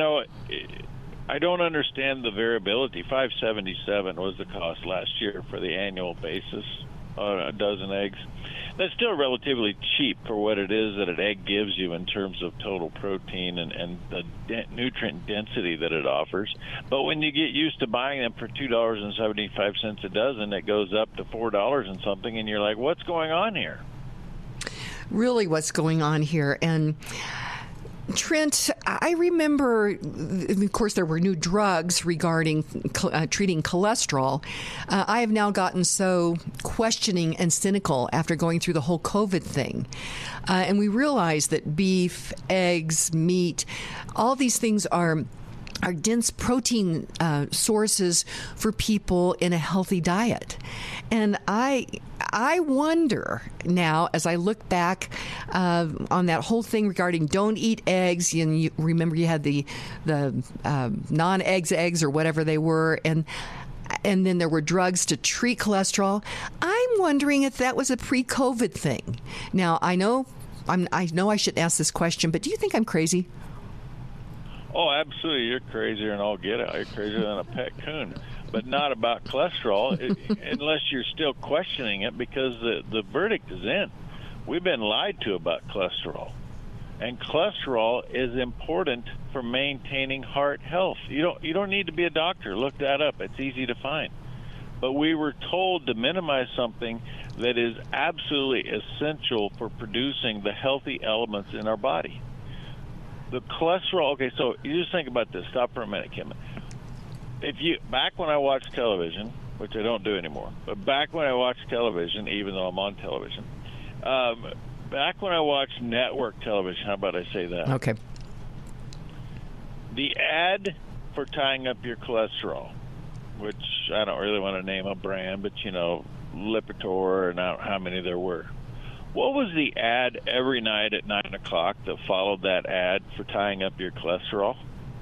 I don't understand the variability. $5.77 was the cost last year for the annual basis on a dozen eggs. That's still relatively cheap for what it is that an egg gives you in terms of total protein and the nutrient density that it offers. But when you get used to buying them for $2.75 a dozen, it goes up to $4 and something, and you're like, what's going on here? Really, what's going on here? And Trent, I remember, of course, there were new drugs regarding treating cholesterol. I have now gotten so questioning and cynical after going through the whole COVID thing. And we realize that beef, eggs, meat, all these things are dense protein sources for people in a healthy diet. And I wonder now, as I look back on that whole thing regarding don't eat eggs, and you remember you had the non-eggs or whatever they were, and then there were drugs to treat cholesterol. I'm wondering if that was a pre-COVID thing. Now, I know I shouldn't ask this question, but do you think I'm crazy? Oh, absolutely. You're crazier than all get out. You're crazier than a pet coon. But not about cholesterol, unless you're still questioning it, because the verdict is in. We've been lied to about cholesterol. And cholesterol is important for maintaining heart health. You don't need to be a doctor. Look that up. It's easy to find. But we were told to minimize something that is absolutely essential for producing the healthy elements in our body. The cholesterol, okay, so you just think about this. Stop for a minute, Kim. Back when I watched television, which I don't do anymore, but back when I watched television, even though I'm on television, back when I watched network television, how about I say that? Okay. The ad for tying up your cholesterol, which I don't really want to name a brand, but, Lipitor and how many there were. What was the ad every night at 9 o'clock that followed that ad for tying up your cholesterol?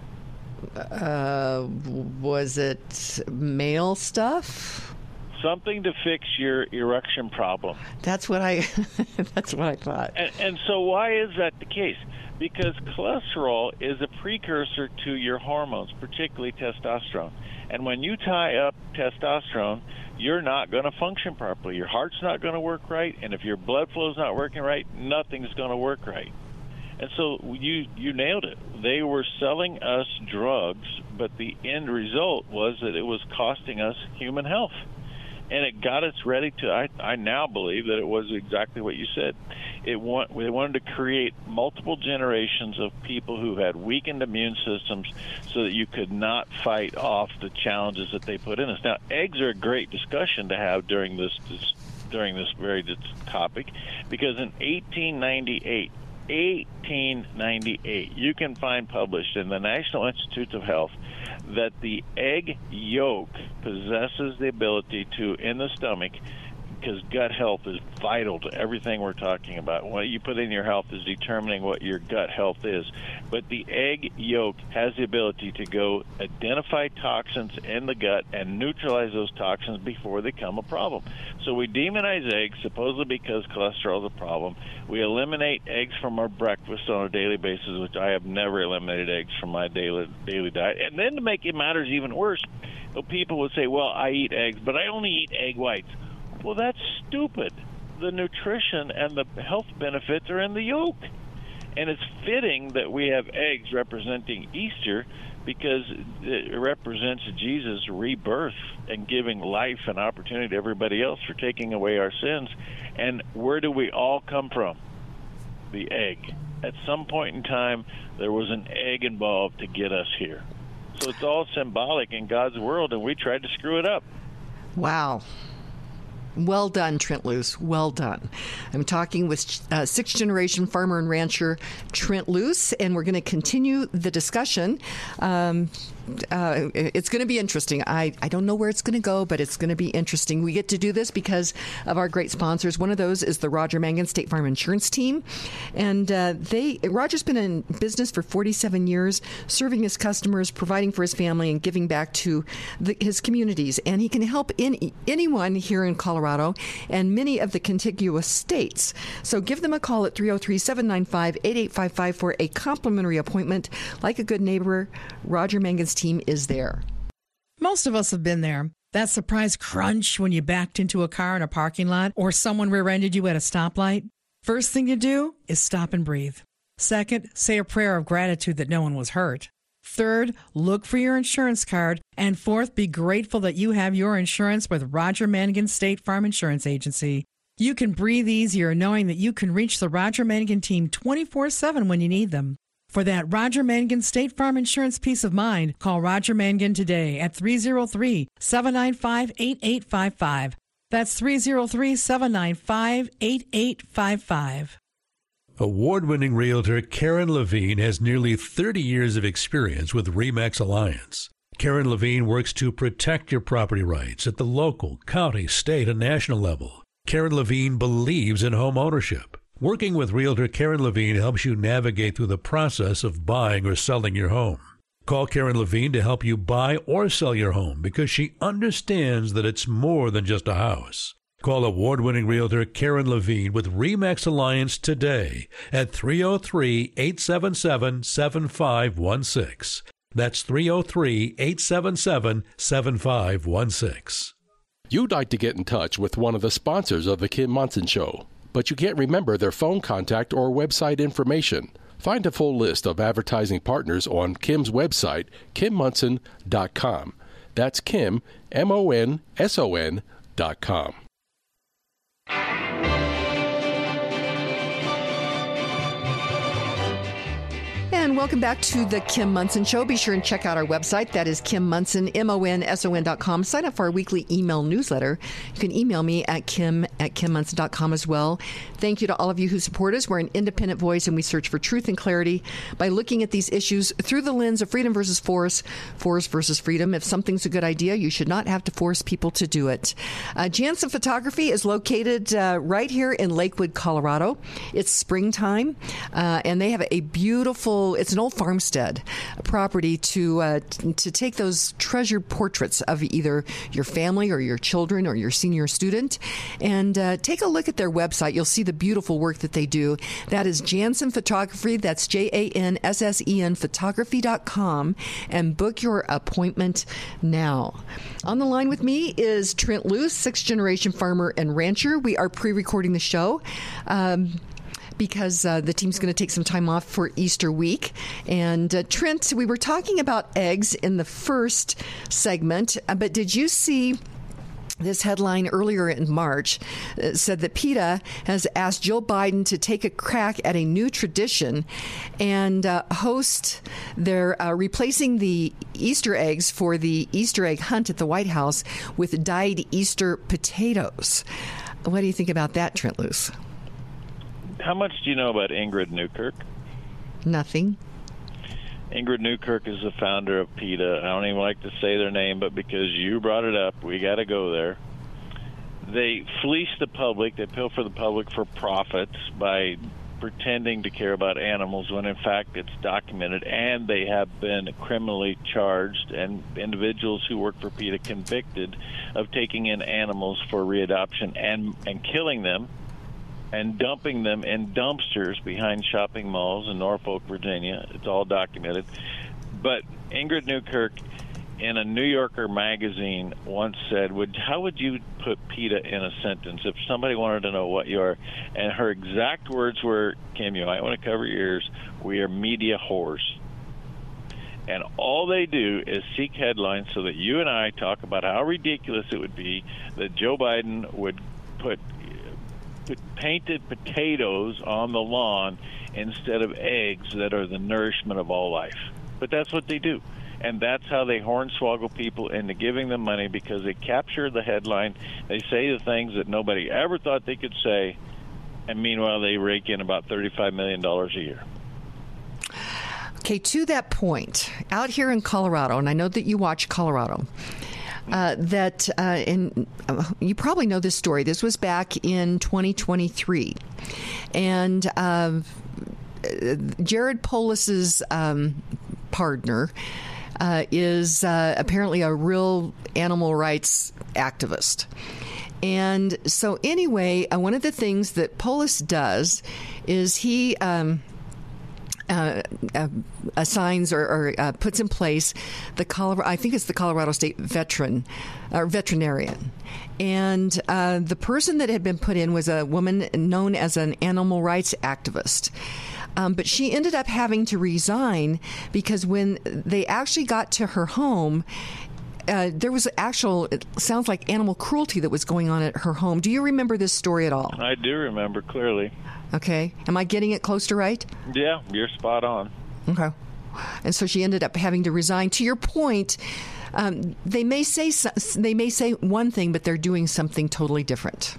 Was it male stuff? Something to fix your erection problem. That's what I thought. And so why is that the case? Because cholesterol is a precursor to your hormones, particularly testosterone. And when you tie up testosterone, you're not going to function properly. Your heart's not going to work right, and if your blood flow's not working right, nothing's going to work right. And so you nailed it. They were selling us drugs, but the end result was that it was costing us human health. And it got us ready to, I now believe that it was exactly what you said. They wanted to create multiple generations of people who had weakened immune systems so that you could not fight off the challenges that they put in us. Now, eggs are a great discussion to have during this very topic, because in 1898, you can find published in the National Institutes of Health that the egg yolk possesses the ability to, in the stomach, because gut health is vital to everything we're talking about. What you put in your health is determining what your gut health is. But the egg yolk has the ability to go identify toxins in the gut and neutralize those toxins before they become a problem. So we demonize eggs, supposedly because cholesterol is a problem. We eliminate eggs from our breakfast on a daily basis, which I have never eliminated eggs from my daily diet. And then to make it matters even worse, people would say, well, I eat eggs, but I only eat egg whites. Well, that's stupid. The nutrition and the health benefits are in the yolk. And it's fitting that we have eggs representing Easter, because it represents Jesus' rebirth and giving life and opportunity to everybody else for taking away our sins. And where do we all come from? The egg. At some point in time, there was an egg involved to get us here. So it's all symbolic in God's world, and we tried to screw it up. Wow. Well done, Trent Luce. Well done. I'm talking with sixth-generation farmer and rancher Trent Luce, and we're going to continue the discussion. It's going to be interesting. I don't know where it's going to go, but it's going to be interesting. We get to do this because of our great sponsors. One of those is the Roger Mangan State Farm Insurance Team. And Roger's been in business for 47 years, serving his customers, providing for his family, and giving back to his communities. And he can help anyone here in Colorado and many of the contiguous states. So give them a call at 303-795-8855 for a complimentary appointment. Like a good neighbor, Roger Mangan's team is there. Most of us have been there. That surprise crunch when you backed into a car in a parking lot or someone rear-ended you at a stoplight. First thing you do is stop and breathe. Second, say a prayer of gratitude that no one was hurt. Third, look for your insurance card. And fourth, be grateful that you have your insurance with Roger Mangan State Farm Insurance Agency. You can breathe easier knowing that you can reach the Roger Mangan team 24/7 when you need them. For that Roger Mangan State Farm Insurance peace of mind, call Roger Mangan today at 303-795-8855. That's 303-795-8855. Award-winning realtor Karen Levine has nearly 30 years of experience with RE/MAX Alliance. Karen Levine works to protect your property rights at the local, county, state, and national level. Karen Levine believes in home ownership. Working with realtor Karen Levine helps you navigate through the process of buying or selling your home. Call Karen Levine to help you buy or sell your home because she understands that it's more than just a house. Call award-winning realtor Karen Levine with RE/MAX Alliance today at 303-877-7516. That's 303-877-7516. You'd like to get in touch with one of the sponsors of The Kim Monson Show, but you can't remember their phone contact or website information. Find a full list of advertising partners on Kim's website, KimMonson.com. That's Kim, MONSON.com. And welcome back to the Kim Monson Show. Be sure and check out our website. That is Kim Monson, MONSON.com. Sign up for our weekly email newsletter. You can email me at kim@kimmonson.com as well. Thank you to all of you who support us. We're an independent voice, and we search for truth and clarity by looking at these issues through the lens of freedom versus force, force versus freedom. If something's a good idea, you should not have to force people to do it. Jansen Photography is located right here in Lakewood, Colorado. It's springtime, and they have a beautiful, it's an old farmstead property to take those treasured portraits of either your family or your children or your senior student, and take a look at their website. You'll see the beautiful work that they do. That is Jansen Photography. That's JANSSEN photography.com, and book your appointment now. On the line with me is Trent Luce, sixth-generation farmer and rancher. We are pre-recording the show because the team's going to take some time off for Easter week. And Trent, we were talking about eggs in the first segment, but did you see this headline earlier in March? Said that PETA has asked Joe Biden to take a crack at a new tradition and host their replacing the Easter eggs for the Easter egg hunt at the White House with dyed Easter potatoes. What do you think about that, Trent Luce? How much do you know about Ingrid Newkirk? Nothing. Ingrid Newkirk is the founder of PETA. I don't even like to say their name, but because you brought it up, we got to go there. They fleece the public. They pilfer the public for profits by pretending to care about animals when, in fact, it's documented, and they have been criminally charged, and individuals who work for PETA convicted of taking in animals for readoption and killing them and dumping them in dumpsters behind shopping malls in Norfolk, Virginia. It's all documented. But Ingrid Newkirk, in a New Yorker magazine, once said, how would you put PETA in a sentence if somebody wanted to know what you are? And her exact words were, Kim, you might want to cover your ears, we are media whores. And all they do is seek headlines so that you and I talk about how ridiculous it would be that Joe Biden would put painted potatoes on the lawn instead of eggs that are the nourishment of all life. But that's what they do. And that's how they hornswoggle people into giving them money, because they capture the headline. They say the things that nobody ever thought they could say, and meanwhile they rake in about $35 million a year. Okay, to that point, out here in Colorado, and I know that you watch Colorado, you probably know this story. This was back in 2023. And Jared Polis's partner is apparently a real animal rights activist. And so anyway, one of the things that Polis does is he assigns or puts in place the Colorado State veterinarian. And the person that had been put in was a woman known as an animal rights activist. But she ended up having to resign because when they actually got to her home, there was it sounds like animal cruelty that was going on at her home. Do you remember this story at all? I do remember clearly. Okay. Am I getting it close to right? Yeah, you're spot on. Okay. And so she ended up having to resign. To your point, they may say one thing, but they're doing something totally different.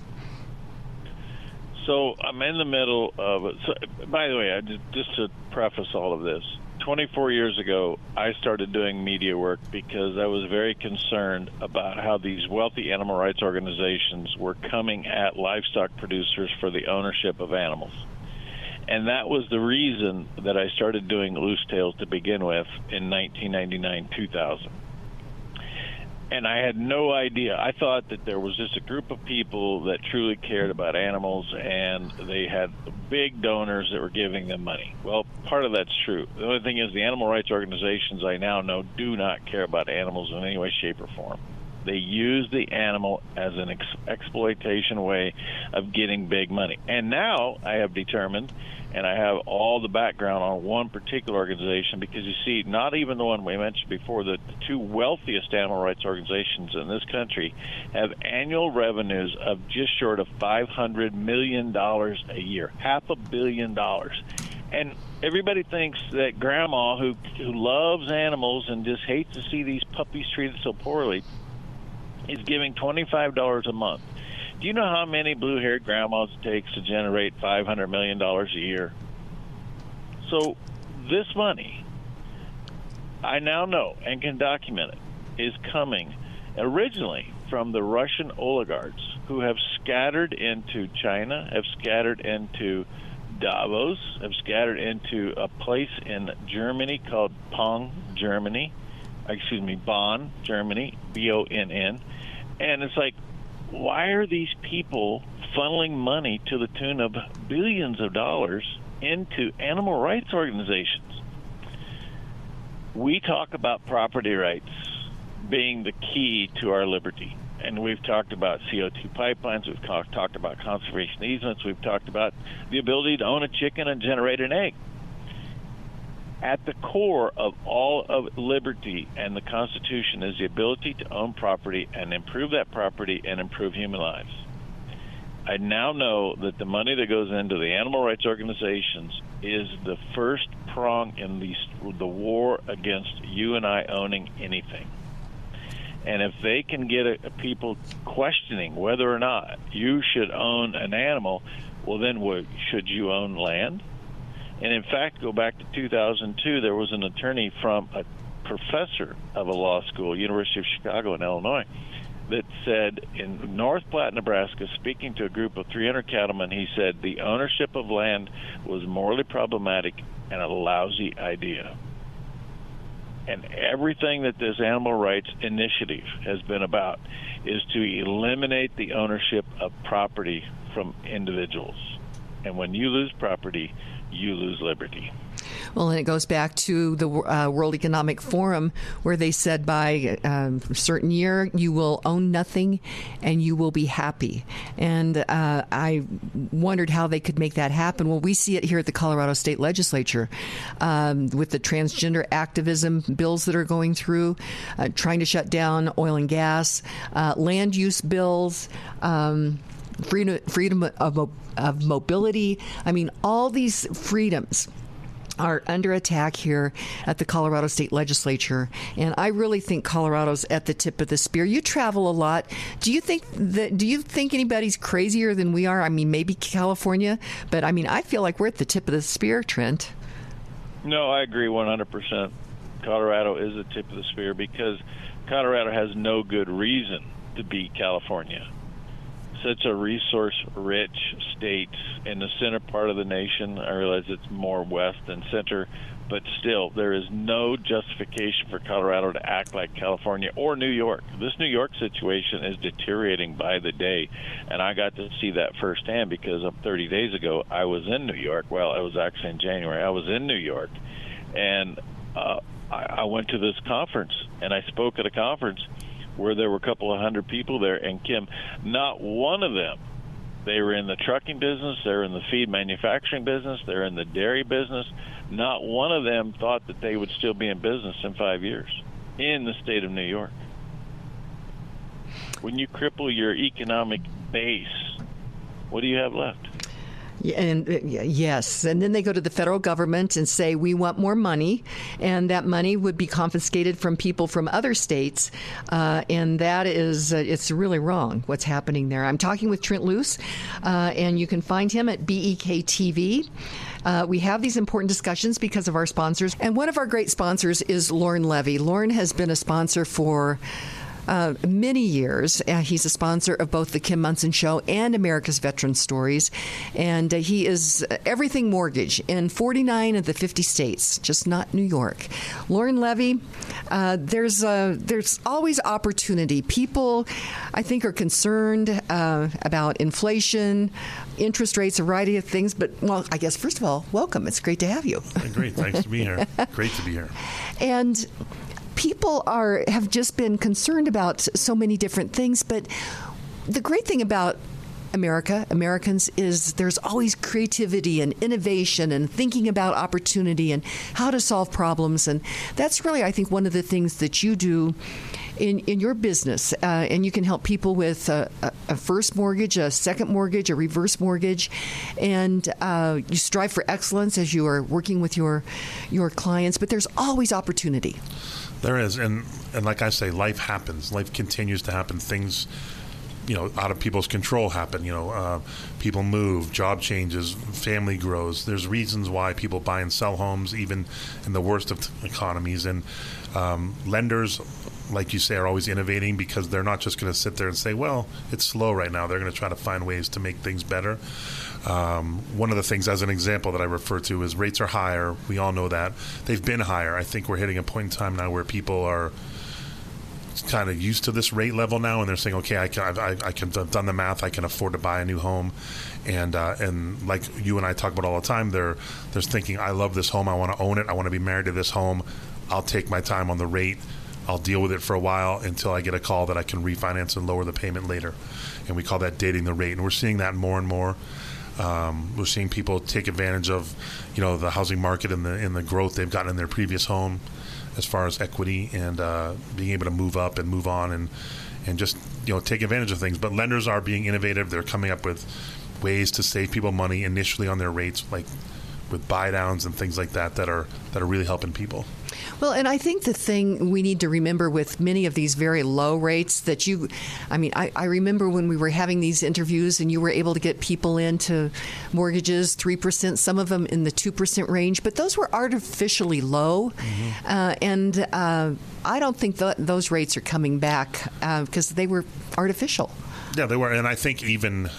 So I'm in the middle of it. So, by the way, just to preface all of this, 24 years ago, I started doing media work because I was very concerned about how these wealthy animal rights organizations were coming at livestock producers for the ownership of animals. And that was the reason that I started doing Loose Tales to begin with in 1999-2000. And I had no idea. I thought that there was just a group of people that truly cared about animals, and they had big donors that were giving them money. Well, part of that's true. The only thing is the animal rights organizations I now know do not care about animals in any way, shape, or form. They use the animal as an exploitation way of getting big money. And now I have determined, and I have all the background on one particular organization, because you see, not even the one we mentioned before, the two wealthiest animal rights organizations in this country have annual revenues of just short of $500 million a year, $500 million. And everybody thinks that grandma who loves animals and just hates to see these puppies treated so poorly is giving $25 a month. Do you know how many blue-haired grandmas it takes to generate $500 million a year? So this money, I now know and can document it, is coming originally from the Russian oligarchs who have scattered into China, have scattered into Davos, have scattered into a place in Germany called Bonn, Germany, B-O-N-N. And it's like, why are these people funneling money to the tune of billions of dollars into animal rights organizations? We talk about property rights being the key to our liberty. And we've talked about CO2 pipelines, we've talked about conservation easements, we've talked about the ability to own a chicken and generate an egg. At the core of all of liberty and the Constitution is the ability to own property and improve that property and improve human lives. I now know that the money that goes into the animal rights organizations is the first prong in the war against you and I owning anything. And if they can get people questioning whether or not you should own an animal, well, then should you own land? And in fact, go back to 2002, there was an attorney from a professor of a law school, University of Chicago in Illinois, that said in North Platte, Nebraska, speaking to a group of 300 cattlemen, he said the ownership of land was morally problematic and a lousy idea. And everything that this animal rights initiative has been about is to eliminate the ownership of property from individuals. And when you lose property, you lose liberty. Well, and it goes back to the World Economic Forum, where they said by a certain year you will own nothing and you will be happy. And I wondered how they could make that happen. Well, we see it here at the Colorado State Legislature with the transgender activism bills that are going through, trying to shut down oil and gas, land use bills, freedom of mobility. I mean, all these freedoms are under attack here at the Colorado State Legislature. And I really think Colorado's at the tip of the spear. You travel a lot. Do you think anybody's crazier than we are? I mean, maybe California, but I mean, I feel like we're at the tip of the spear, Trent. No, I agree 100%. Colorado is the tip of the spear because Colorado has no good reason to be California. Such a resource-rich state in the center part of the nation. I realize it's more west than center, but still, there is no justification for Colorado to act like California or New York. This New York situation is deteriorating by the day, and I got to see that firsthand because 30 days ago, I was in New York. Well, it was actually in January. I was in New York, and I went to this conference, and I spoke at a conference where there were a couple of hundred people there, and Kim, not one of them, they were in the trucking business, they're in the feed manufacturing business, they're in the dairy business, not one of them thought that they would still be in business in 5 years in the state of New York. When you cripple your economic base, what do you have left? Yes, and then they go to the federal government and say, we want more money, and that money would be confiscated from people from other states, and that is, it's really wrong what's happening there. I'm talking with Trent Loos, and you can find him at BEK TV. We have these important discussions because of our sponsors, and one of our great sponsors is Lauren Levy. Lauren has been a sponsor for many years. He's a sponsor of both the Kim Monson Show and America's Veteran Stories. And he is everything mortgage in 49 of the 50 states, just not New York. Lauren Levy, there's always opportunity. People, I think, are concerned about inflation, interest rates, a variety of things. But, well, I guess, first of all, welcome. It's great to have you. Great. Thanks to be here. Great to be here. And people have just been concerned about so many different things, but the great thing about Americans, is there's always creativity and innovation and thinking about opportunity and how to solve problems. And that's really, I think, one of the things that you do in your business, and you can help people with a first mortgage, a second mortgage, a reverse mortgage, and you strive for excellence as you are working with your clients. But there's always opportunity. There is, and like I say, life happens. Life continues to happen. Things, out of people's control happen. People move, job changes, family grows. There's reasons why people buy and sell homes, even in the worst of economies. And lenders, like you say, are always innovating because they're not just going to sit there and say, well, it's slow right now. They're going to try to find ways to make things better. One of the things, as an example, that I refer to is rates are higher. We all know that. They've been higher. I think we're hitting a point in time now where people are kind of used to this rate level now, and they're saying, okay, I've done the math. I can afford to buy a new home. And like you and I talk about all the time, they're thinking, I love this home. I want to own it. I want to be married to this home. I'll take my time on the rate. I'll deal with it for a while until I get a call that I can refinance and lower the payment later. And we call that dating the rate. And we're seeing that more and more. We're seeing people take advantage of, the housing market and the growth they've gotten in their previous home as far as equity and being able to move up and move on and just, take advantage of things. But lenders are being innovative. They're coming up with ways to save people money initially on their rates, like with buy downs and things like that are really helping people. Well, and I think the thing we need to remember with many of these very low rates that I remember when we were having these interviews and you were able to get people into mortgages, 3%, some of them in the 2% range, but those were artificially low. And I don't think those rates are coming back because they were artificial. Yeah, they were. And I think even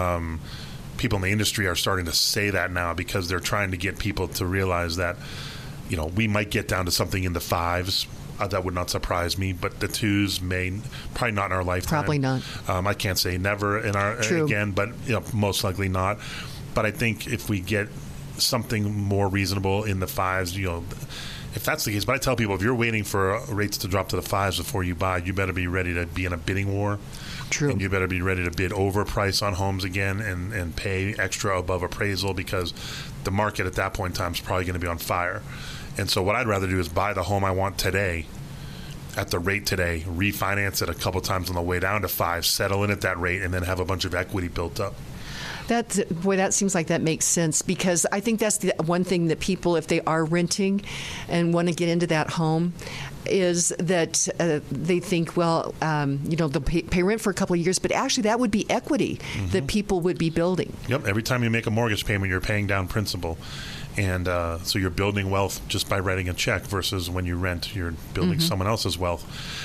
people in the industry are starting to say that now because they're trying to get people to realize that we might get down to something in the 5s. That would not surprise me, but the 2s probably not in our lifetime. Probably not. I can't say never in our again, but most likely not. But I think if we get something more reasonable in the 5s, if that's the case. But I tell people, if you're waiting for rates to drop to the 5s before you buy, you better be ready to be in a bidding war. True. And you better be ready to bid over price on homes again and pay extra above appraisal because the market at that point in time is probably going to be on fire. And so what I'd rather do is buy the home I want today at the rate today, refinance it a couple times on the way down to 5, settle in at that rate, and then have a bunch of equity built up. That seems like that makes sense because I think that's the one thing that people, if they are renting and want to get into that home, is that they think, well, they'll pay rent for a couple of years, but actually that would be equity that people would be building. Yep. Every time you make a mortgage payment, you're paying down principal. And so you're building wealth just by writing a check versus when you rent, you're building someone else's wealth.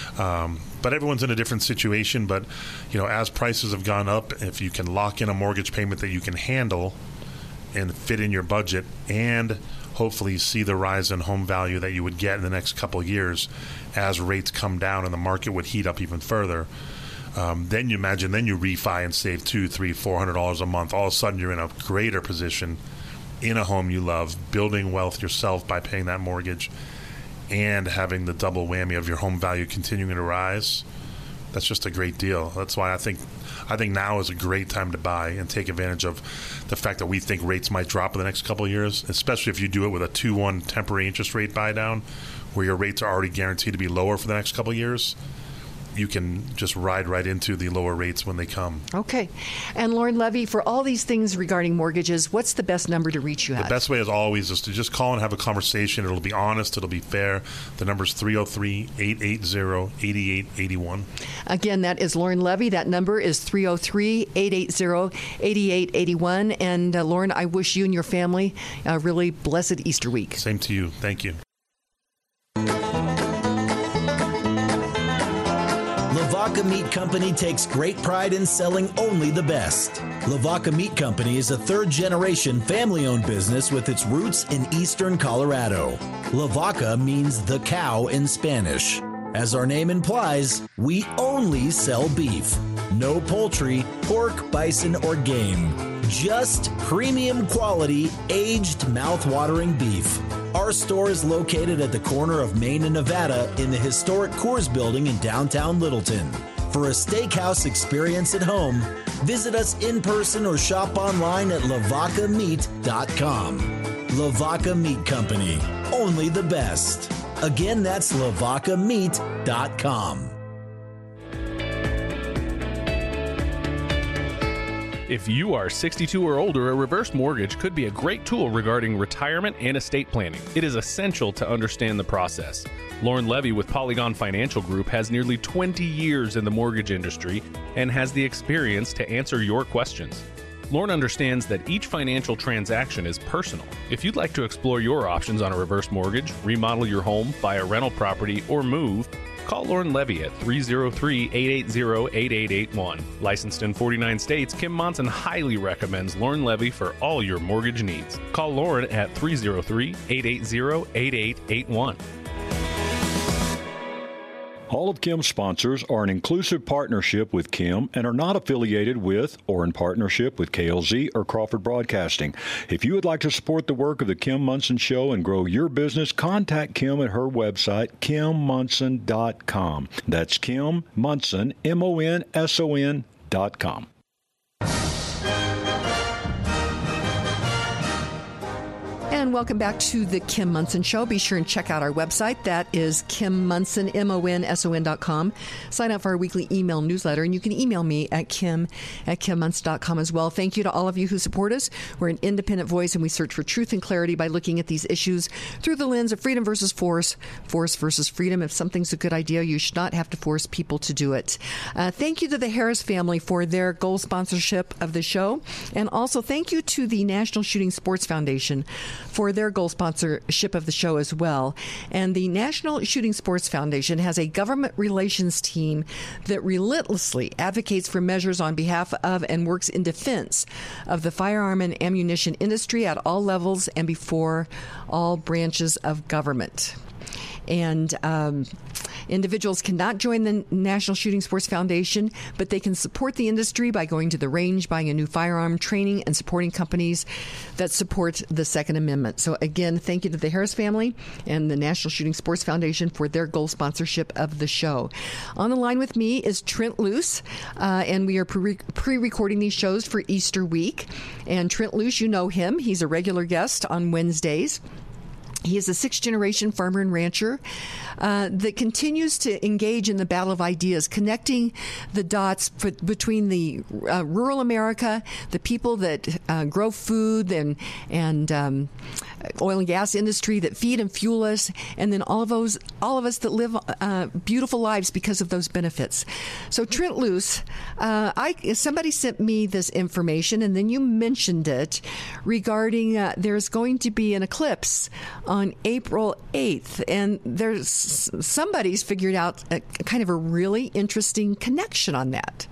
But everyone's in a different situation. But, as prices have gone up, if you can lock in a mortgage payment that you can handle and fit in your budget and hopefully see the rise in home value that you would get in the next couple of years as rates come down and the market would heat up even further, then you refi and save $200, $300, $400 a month. All of a sudden you're in a greater position in a home you love, building wealth yourself by paying that mortgage and having the double whammy of your home value continuing to rise. That's just a great deal. That's why I think now is a great time to buy and take advantage of the fact that we think rates might drop in the next couple of years, especially if you do it with a 2-1 temporary interest rate buy down where your rates are already guaranteed to be lower for the next couple of years. You can just ride right into the lower rates when they come. Okay. And Lauren Levy, for all these things regarding mortgages, what's the best number to reach you at? The best way, as always, is to just call and have a conversation. It'll be honest. It'll be fair. The number is 303-880-8881. Again, that is Lauren Levy. That number is 303-880-8881. And Lauren, I wish you and your family a really blessed Easter week. Same to you. Thank you. Lavaca Meat Company takes great pride in selling only the best. Lavaca Meat Company is a third-generation family-owned business with its roots in eastern Colorado. Lavaca means the cow in Spanish. As our name implies, we only sell beef. No poultry, pork, bison, or game. Just premium quality, aged, mouth-watering beef. Our store is located at the corner of Main and Nevada in the historic Coors Building in downtown Littleton. For a steakhouse experience at home, visit us in person or shop online at LavacaMeat.com. Lavaca Meat Company, only the best. Again, that's LavacaMeat.com. If you are 62 or older, a reverse mortgage could be a great tool regarding retirement and estate planning. It is essential to understand the process. Lauren Levy with Polygon Financial Group has nearly 20 years in the mortgage industry and has the experience to answer your questions. Lauren understands that each financial transaction is personal. If you'd like to explore your options on a reverse mortgage, remodel your home, buy a rental property, or move, call Lauren Levy at 303-880-8881. Licensed in 49 states, Kim Monson highly recommends Lauren Levy for all your mortgage needs. Call Lauren at 303-880-8881. All of Kim's sponsors are an inclusive partnership with Kim and are not affiliated with or in partnership with KLZ or Crawford Broadcasting. If you would like to support the work of the Kim Monson Show and grow your business, contact Kim at her website, KimMonson.com. That's Kim Monson, MONSON.com. And welcome back to the Kim Monson Show. Be sure and check out our website. That is Kim Monson, MONSON.com. Sign up for our weekly email newsletter, and you can email me at kim@kimmonson.com as well. Thank you to all of you who support us. We're an independent voice, and we search for truth and clarity by looking at these issues through the lens of freedom versus force, force versus freedom. If something's a good idea, you should not have to force people to do it. Thank you to the Harris family for their gold sponsorship of the show. And also thank you to the National Shooting Sports Foundation for their gold sponsorship of the show as well. And the National Shooting Sports Foundation has a government relations team that relentlessly advocates for measures on behalf of and works in defense of the firearm and ammunition industry at all levels and before all branches of government. And individuals cannot join the National Shooting Sports Foundation, but they can support the industry by going to the range, buying a new firearm, training, and supporting companies that support the Second Amendment. So again, thank you to the Harris family and the National Shooting Sports Foundation for their gold sponsorship of the show. On the line with me is Trent Luce, and we are pre-recording these shows for Easter week. And Trent Luce, you know him. He's a regular guest on Wednesdays. He is a sixth-generation farmer and rancher that continues to engage in the battle of ideas, connecting the dots between the rural America, the people that grow food and oil and gas industry that feed and fuel us, and then all of us that live beautiful lives because of those benefits. So Trent Luce, somebody sent me this information, and then you mentioned it regarding there's going to be an eclipse on April 8th, and somebody's figured out a kind of a really interesting connection on that.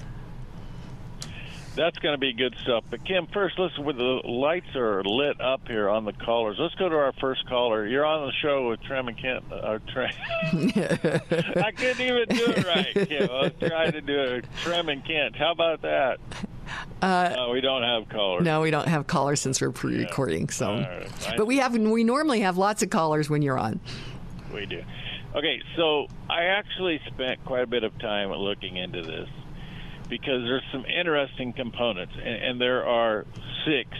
That's going to be good stuff. But Kim, first, listen, with the lights are lit up here on the callers. Let's go to our first caller. You're on the show with Trem and Kent. I couldn't even do it right, Kim. I was trying to do it. Trem and Kent. How about that? We don't have callers. No, we don't have callers since we're pre-recording. Yeah. So, Right. but we normally have lots of callers when you're on. We do. Okay, so I actually spent quite a bit of time looking into this because there's some interesting components, and there are 6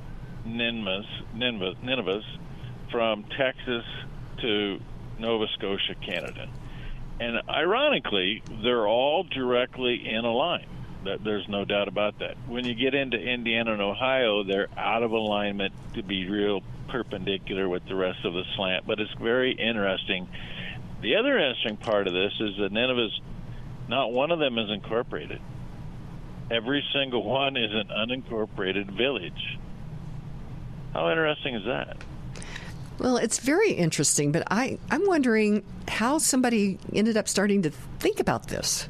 Ninevehs from Texas to Nova Scotia, Canada. And ironically, they're all directly in a line. There's no doubt about that. When you get into Indiana and Ohio, they're out of alignment to be real perpendicular with the rest of the slant, but it's very interesting. The other interesting part of this is that Nineveh's, not one of them is incorporated. Every single one is an unincorporated village. How interesting is that? Well, it's very interesting, but I'm wondering how somebody ended up starting to think about this.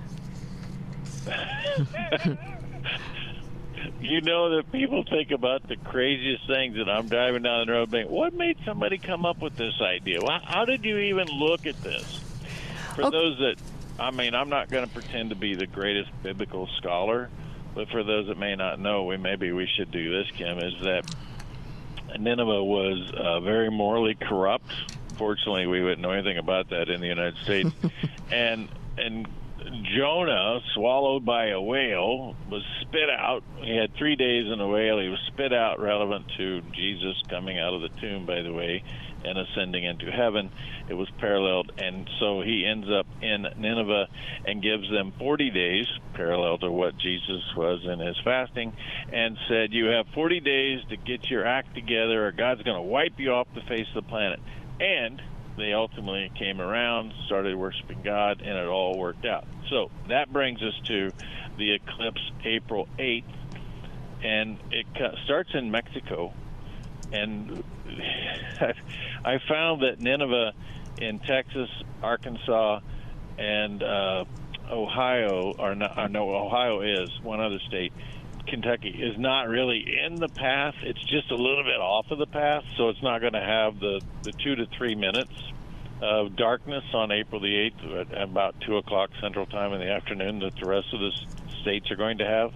You know that people think about the craziest things, that I'm driving down the road being, what made somebody come up with this idea? Well, how did you even look at this? For those that, I'm not going to pretend to be the greatest biblical scholar, but for those that may not know, maybe we should do this, Kim, is that Nineveh was very morally corrupt. Fortunately, we wouldn't know anything about that in the United States. and Jonah, swallowed by a whale, was spit out. He had 3 days in a whale. He was spit out, relevant to Jesus coming out of the tomb, by the way, and ascending into heaven. It was paralleled, and so he ends up in Nineveh and gives them 40 days, parallel to what Jesus was in his fasting, and said, you have 40 days to get your act together, or God's going to wipe you off the face of the planet. And they ultimately came around, started worshiping God, and it all worked out. So that brings us to the eclipse April 8th, and it starts in Mexico. And I found that Nineveh in Texas, Arkansas, and Ohio Ohio is one other state. Kentucky is not really in the path. It's just a little bit off of the path, so it's not going to have the 2 to 3 minutes of darkness on April the 8th at about 2 o'clock Central Time in the afternoon that the rest of the states are going to have.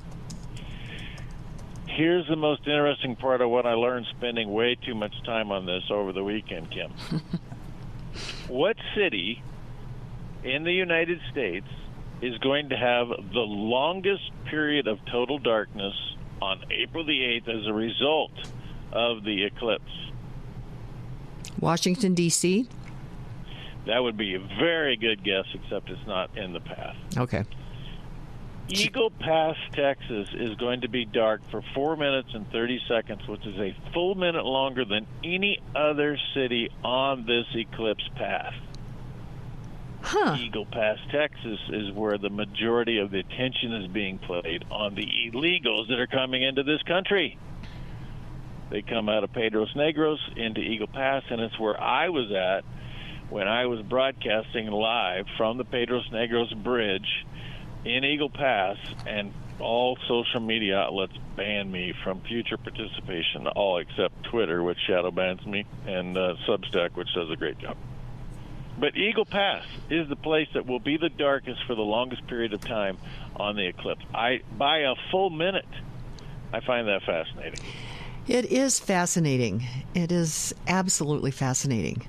Here's the most interesting part of what I learned spending way too much time on this over the weekend, Kim. What city in the United States is going to have the longest period of total darkness on April the 8th as a result of the eclipse? Washington, D.C.? That would be a very good guess, except it's not in the path. Okay. Eagle Pass, Texas is going to be dark for 4 minutes and 30 seconds, which is a full minute longer than any other city on this eclipse path. Huh. Eagle Pass, Texas is where the majority of the attention is being played on the illegals that are coming into this country. They come out of Pedros Negros into Eagle Pass, and it's where I was at when I was broadcasting live from the Pedros Negros Bridge in Eagle Pass, and all social media outlets banned me from future participation, all except Twitter, which shadow bans me, and Substack, which does a great job. But Eagle Pass is the place that will be the darkest for the longest period of time on the eclipse. By a full minute. I find that fascinating. It is fascinating. It is absolutely fascinating.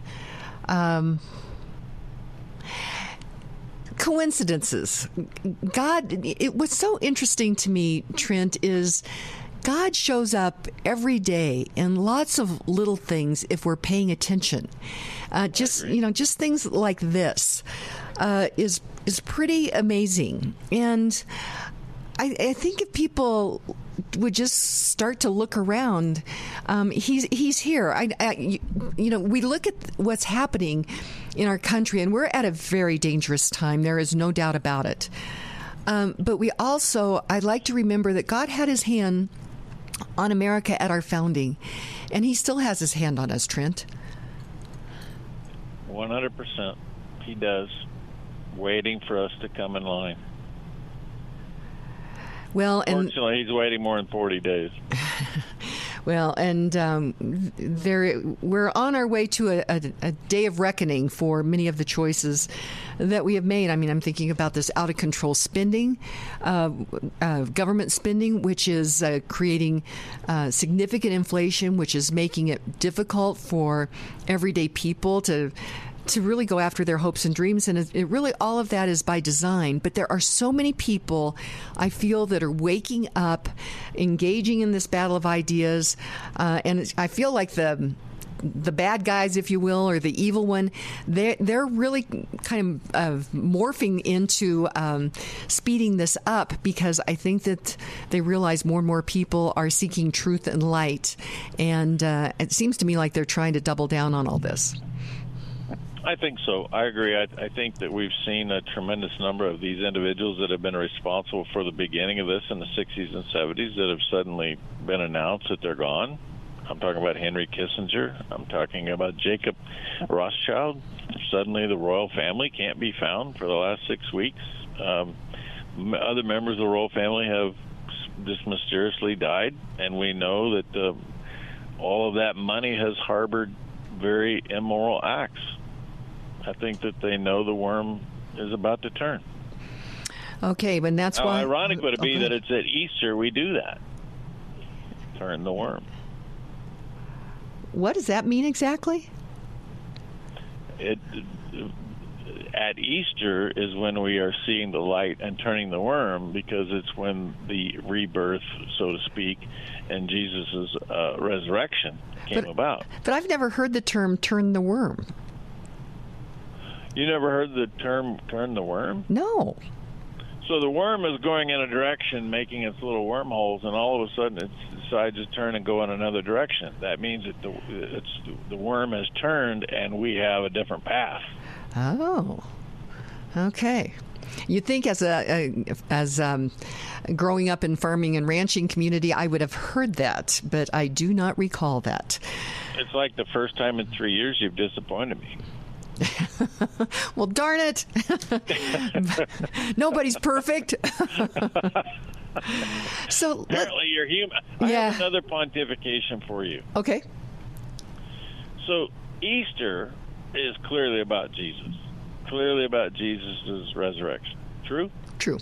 Coincidences. What's so interesting to me, Trent, is God shows up every day in lots of little things if we're paying attention. Just things like this is pretty amazing. And I think if people would just start to look around, he's here. We look at what's happening in our country, and we're at a very dangerous time. There is no doubt about it. But I'd like to remember that God had his hand on America at our founding, and he still has his hand on us, Trent. 100%. He does. Waiting for us to come in line. Well, and fortunately, he's waiting more than 40 days. Well, and we're on our way to a day of reckoning for many of the choices that we have made. I mean, I'm thinking about this out-of-control spending, government spending, which is creating significant inflation, which is making it difficult for everyday people to really go after their hopes and dreams. And it really, all of that is by design. But there are so many people, I feel, that are waking up, engaging in this battle of ideas. And I feel like the bad guys, if you will, or the evil one, they're really kind of morphing into speeding this up, because I think that they realize more and more people are seeking truth and light. And it seems to me like they're trying to double down on all this. I think so. I agree. I think that we've seen a tremendous number of these individuals that have been responsible for the beginning of this in the 60s and 70s that have suddenly been announced that they're gone. I'm talking about Henry Kissinger. I'm talking about Jacob Rothschild. Suddenly the royal family can't be found for the last 6 weeks. Other members of the royal family have just mysteriously died, and we know that all of that money has harbored very immoral acts. I think that they know the worm is about to turn. Okay, but that's why. How ironic would it be that it's at Easter we do that? Turn the worm. What does that mean exactly? at Easter is when we are seeing the light and turning the worm, because it's when the rebirth, so to speak, and Jesus' resurrection came about. But I've never heard the term turn the worm. You never heard the term turn the worm? No. So the worm is going in a direction, making its little wormholes, and all of a sudden it decides to turn and go in another direction. That means that the worm has turned, and we have a different path. Oh, okay. You think as growing up in farming and ranching community, I would have heard that, but I do not recall that. It's like the first time in 3 years you've disappointed me. Well, darn it. Nobody's perfect. So apparently you're human. I have another pontification for you. Okay. So Easter is clearly about Jesus. Clearly about Jesus' resurrection. True? True.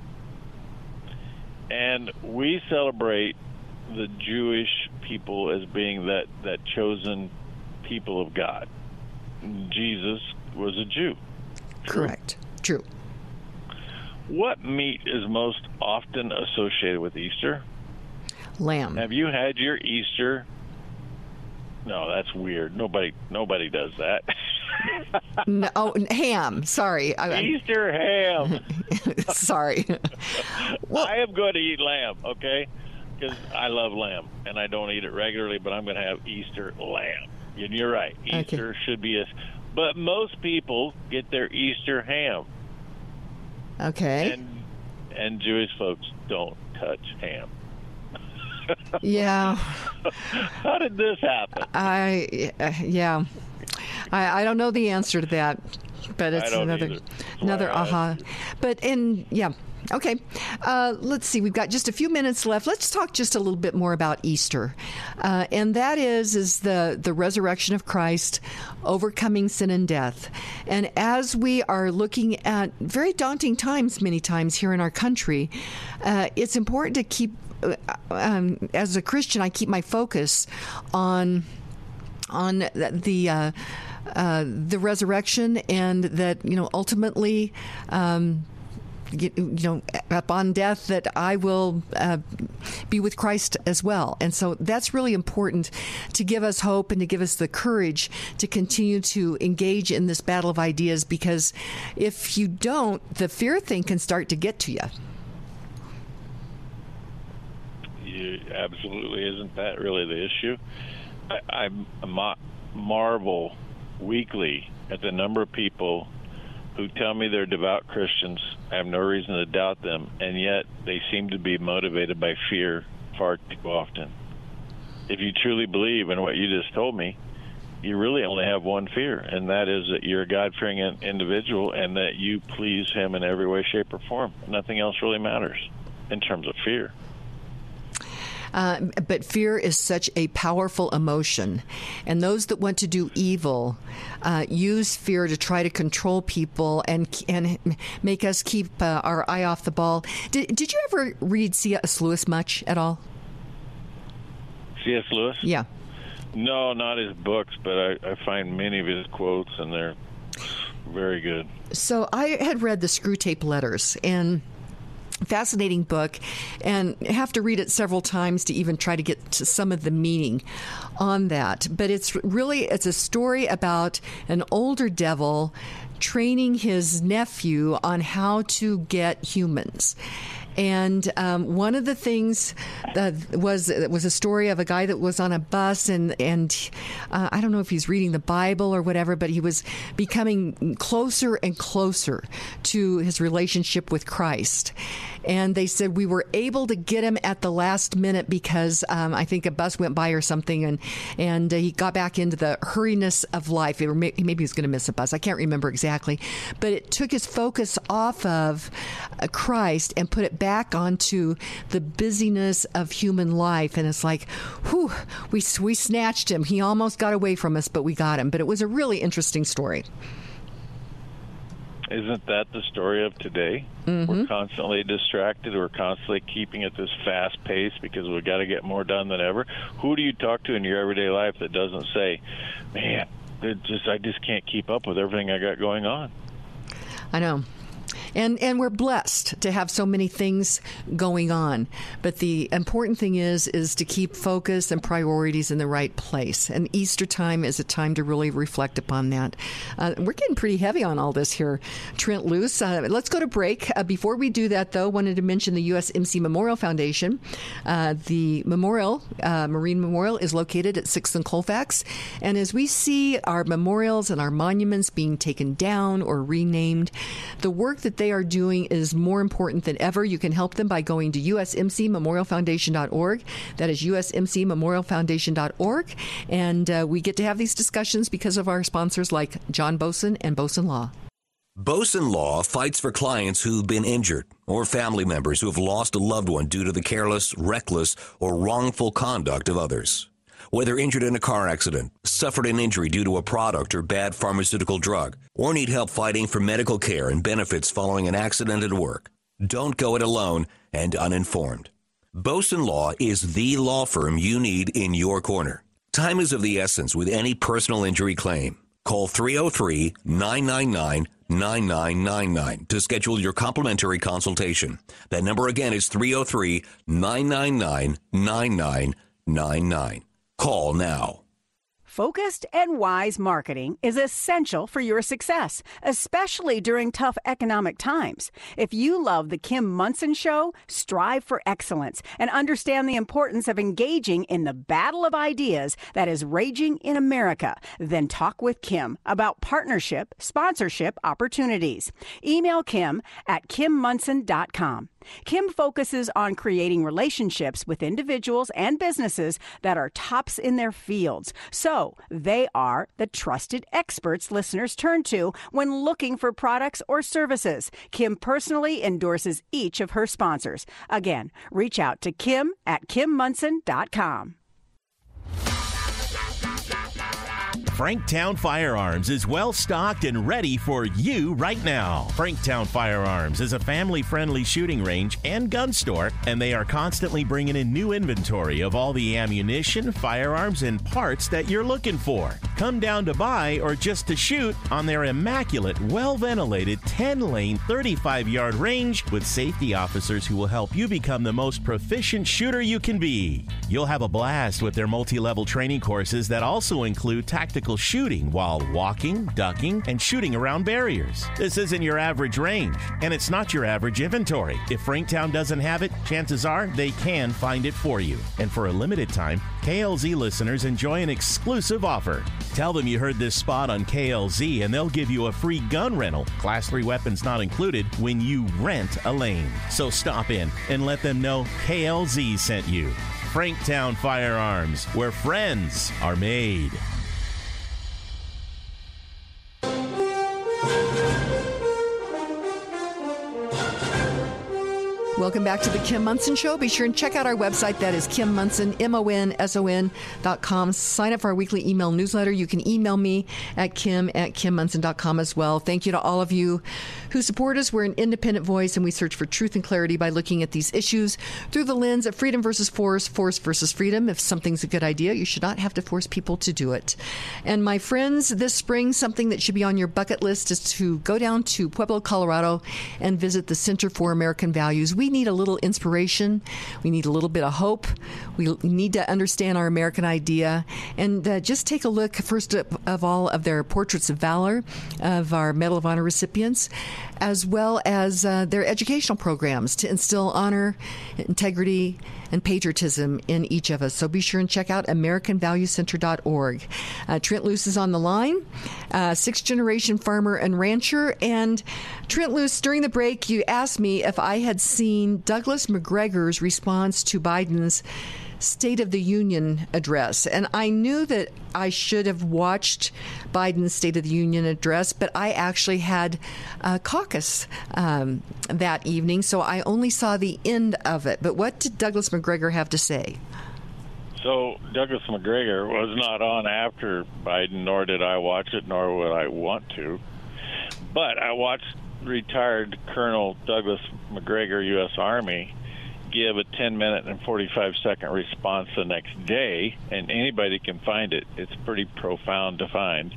And we celebrate the Jewish people as being that chosen people of God. Jesus was a Jew. True? Correct. True. What meat is most often associated with Easter? Lamb. Have you had your Easter? No, that's weird. Nobody does that. No, ham. Sorry. Easter ham. Sorry. Well, I am going to eat lamb, okay? Because I love lamb, and I don't eat it regularly, but I'm going to have Easter lamb. And you're right. Easter should be but most people get their Easter ham. Okay. And Jewish folks don't touch ham. Yeah. How did this happen? I don't know the answer to that, but it's another aha. But okay. Let's see. We've got just a few minutes left. Let's talk just a little bit more about Easter, and that is the resurrection of Christ, overcoming sin and death. And as we are looking at very daunting times, many times here in our country, it's important to keep. As a Christian, I keep my focus on the resurrection, and that ultimately. Upon death, that I will be with Christ as well. And so that's really important to give us hope and to give us the courage to continue to engage in this battle of ideas, because if you don't, the fear thing can start to get to you. Absolutely. Isn't that really the issue? I marvel weekly at the number of people who tell me they're devout Christians. I have no reason to doubt them, and yet they seem to be motivated by fear far too often. If you truly believe in what you just told me, you really only have one fear, and that is that you're a God-fearing individual and that you please Him in every way, shape, or form. Nothing else really matters in terms of fear. But fear is such a powerful emotion. And those that want to do evil use fear to try to control people and make us keep our eye off the ball. Did you ever read C.S. Lewis much at all? C.S. Lewis? Yeah. No, not his books, but I find many of his quotes, and they're very good. So I had read the Screwtape Letters, and fascinating book, and have to read it several times to even try to get to some of the meaning on that. But it's a story about an older devil training his nephew on how to get humans. And one of the things was a story of a guy that was on a bus, and I don't know if he's reading the Bible or whatever, but he was becoming closer and closer to his relationship with Christ. And they said we were able to get him at the last minute because I think a bus went by or something, and he got back into the hurriness of life. Maybe he was going to miss a bus. I can't remember exactly. But it took his focus off of Christ and put it back onto the busyness of human life. And it's like, whew, we snatched him. He almost got away from us, but we got him. But it was a really interesting story. Isn't that the story of today? Mm-hmm. We're constantly distracted. We're constantly keeping at this fast pace because we've got to get more done than ever. Who do you talk to in your everyday life that doesn't say, man, I just can't keep up with everything I got going on? I know. And we're blessed to have so many things going on. But the important thing is to keep focus and priorities in the right place. And Easter time is a time to really reflect upon that. We're getting pretty heavy on all this here, Trent Loos. Let's go to break. Before we do that, though, wanted to mention the USMC Memorial Foundation. The memorial, Marine Memorial, is located at 6th and Colfax. And as we see our memorials and our monuments being taken down or renamed, the work that they are doing is more important than ever. You can help them by going to usmcmemorialfoundation.org. That is usmcmemorialfoundation.org. And we get to have these discussions because of our sponsors like John Boson and Boson Law. Boson Law fights for clients who've been injured or family members who have lost a loved one due to the careless, reckless, or wrongful conduct of others. Whether injured in a car accident, suffered an injury due to a product or bad pharmaceutical drug, or need help fighting for medical care and benefits following an accident at work, don't go it alone and uninformed. Boson Law is the law firm you need in your corner. Time is of the essence with any personal injury claim. Call 303-999-9999 to schedule your complimentary consultation. That number again is 303-999-9999. Call now. Focused and wise marketing is essential for your success, especially during tough economic times. If you love The Kim Monson Show, strive for excellence, and understand the importance of engaging in the battle of ideas that is raging in America, then talk with Kim about partnership, sponsorship opportunities. Email Kim at kimmonson.com. Kim focuses on creating relationships with individuals and businesses that are tops in their fields. So they are the trusted experts listeners turn to when looking for products or services. Kim personally endorses each of her sponsors. Again, reach out to Kim at kimmonson.com. Franktown Firearms is well stocked and ready for you right now. Franktown Firearms is a family-friendly shooting range and gun store, and they are constantly bringing in new inventory of all the ammunition, firearms, and parts that you're looking for. Come down to buy or just to shoot on their immaculate, well-ventilated 10-lane, 35-yard range with safety officers who will help you become the most proficient shooter you can be. You'll have a blast with their multi-level training courses that also include tactical shooting while walking, ducking, and shooting around barriers. This isn't your average range, and it's not your average inventory. If Franktown doesn't have it, chances are they can find it for you. And for a limited time, KLZ listeners enjoy an exclusive offer. Tell them you heard this spot on KLZ, and they'll give you a free gun rental, Class 3 weapons not included, when you rent a lane. So stop in and let them know KLZ sent you. Franktown Firearms, where friends are made. Welcome back to the Kim Monson Show. Be sure and check out our website. That is Kim Monson, MONSON.com. Sign up for our weekly email newsletter. You can email me at kim@kimmonson.com as well. Thank you to all of you who support us. We're an independent voice, and we search for truth and clarity by looking at these issues through the lens of freedom versus force, force versus freedom. If something's a good idea, you should not have to force people to do it. And my friends, this spring, something that should be on your bucket list is to go down to Pueblo, Colorado, and visit the Center for American Values. We need a little inspiration. We need a little bit of hope. We need to understand our American idea. And just take a look, first of all, of their portraits of valor, of our Medal of Honor recipients, as well as their educational programs to instill honor, integrity, and patriotism in each of us. So be sure and check out AmericanValueCenter.org. Trent Loos is on the line, sixth-generation farmer and rancher. And Trent Loos, during the break, you asked me if I had seen Douglas McGregor's response to Biden's State of the Union address. And I knew that I should have watched Biden's State of the Union address, but I actually had a caucus that evening, so I only saw the end of it. But what did Douglas McGregor have to say? So Douglas McGregor was not on after Biden, nor did I watch it, nor would I want to. But I watched retired Colonel Douglas McGregor, U.S. Army, give a 10-minute and 45-second response the next day, and anybody can find it. It's pretty profound to find.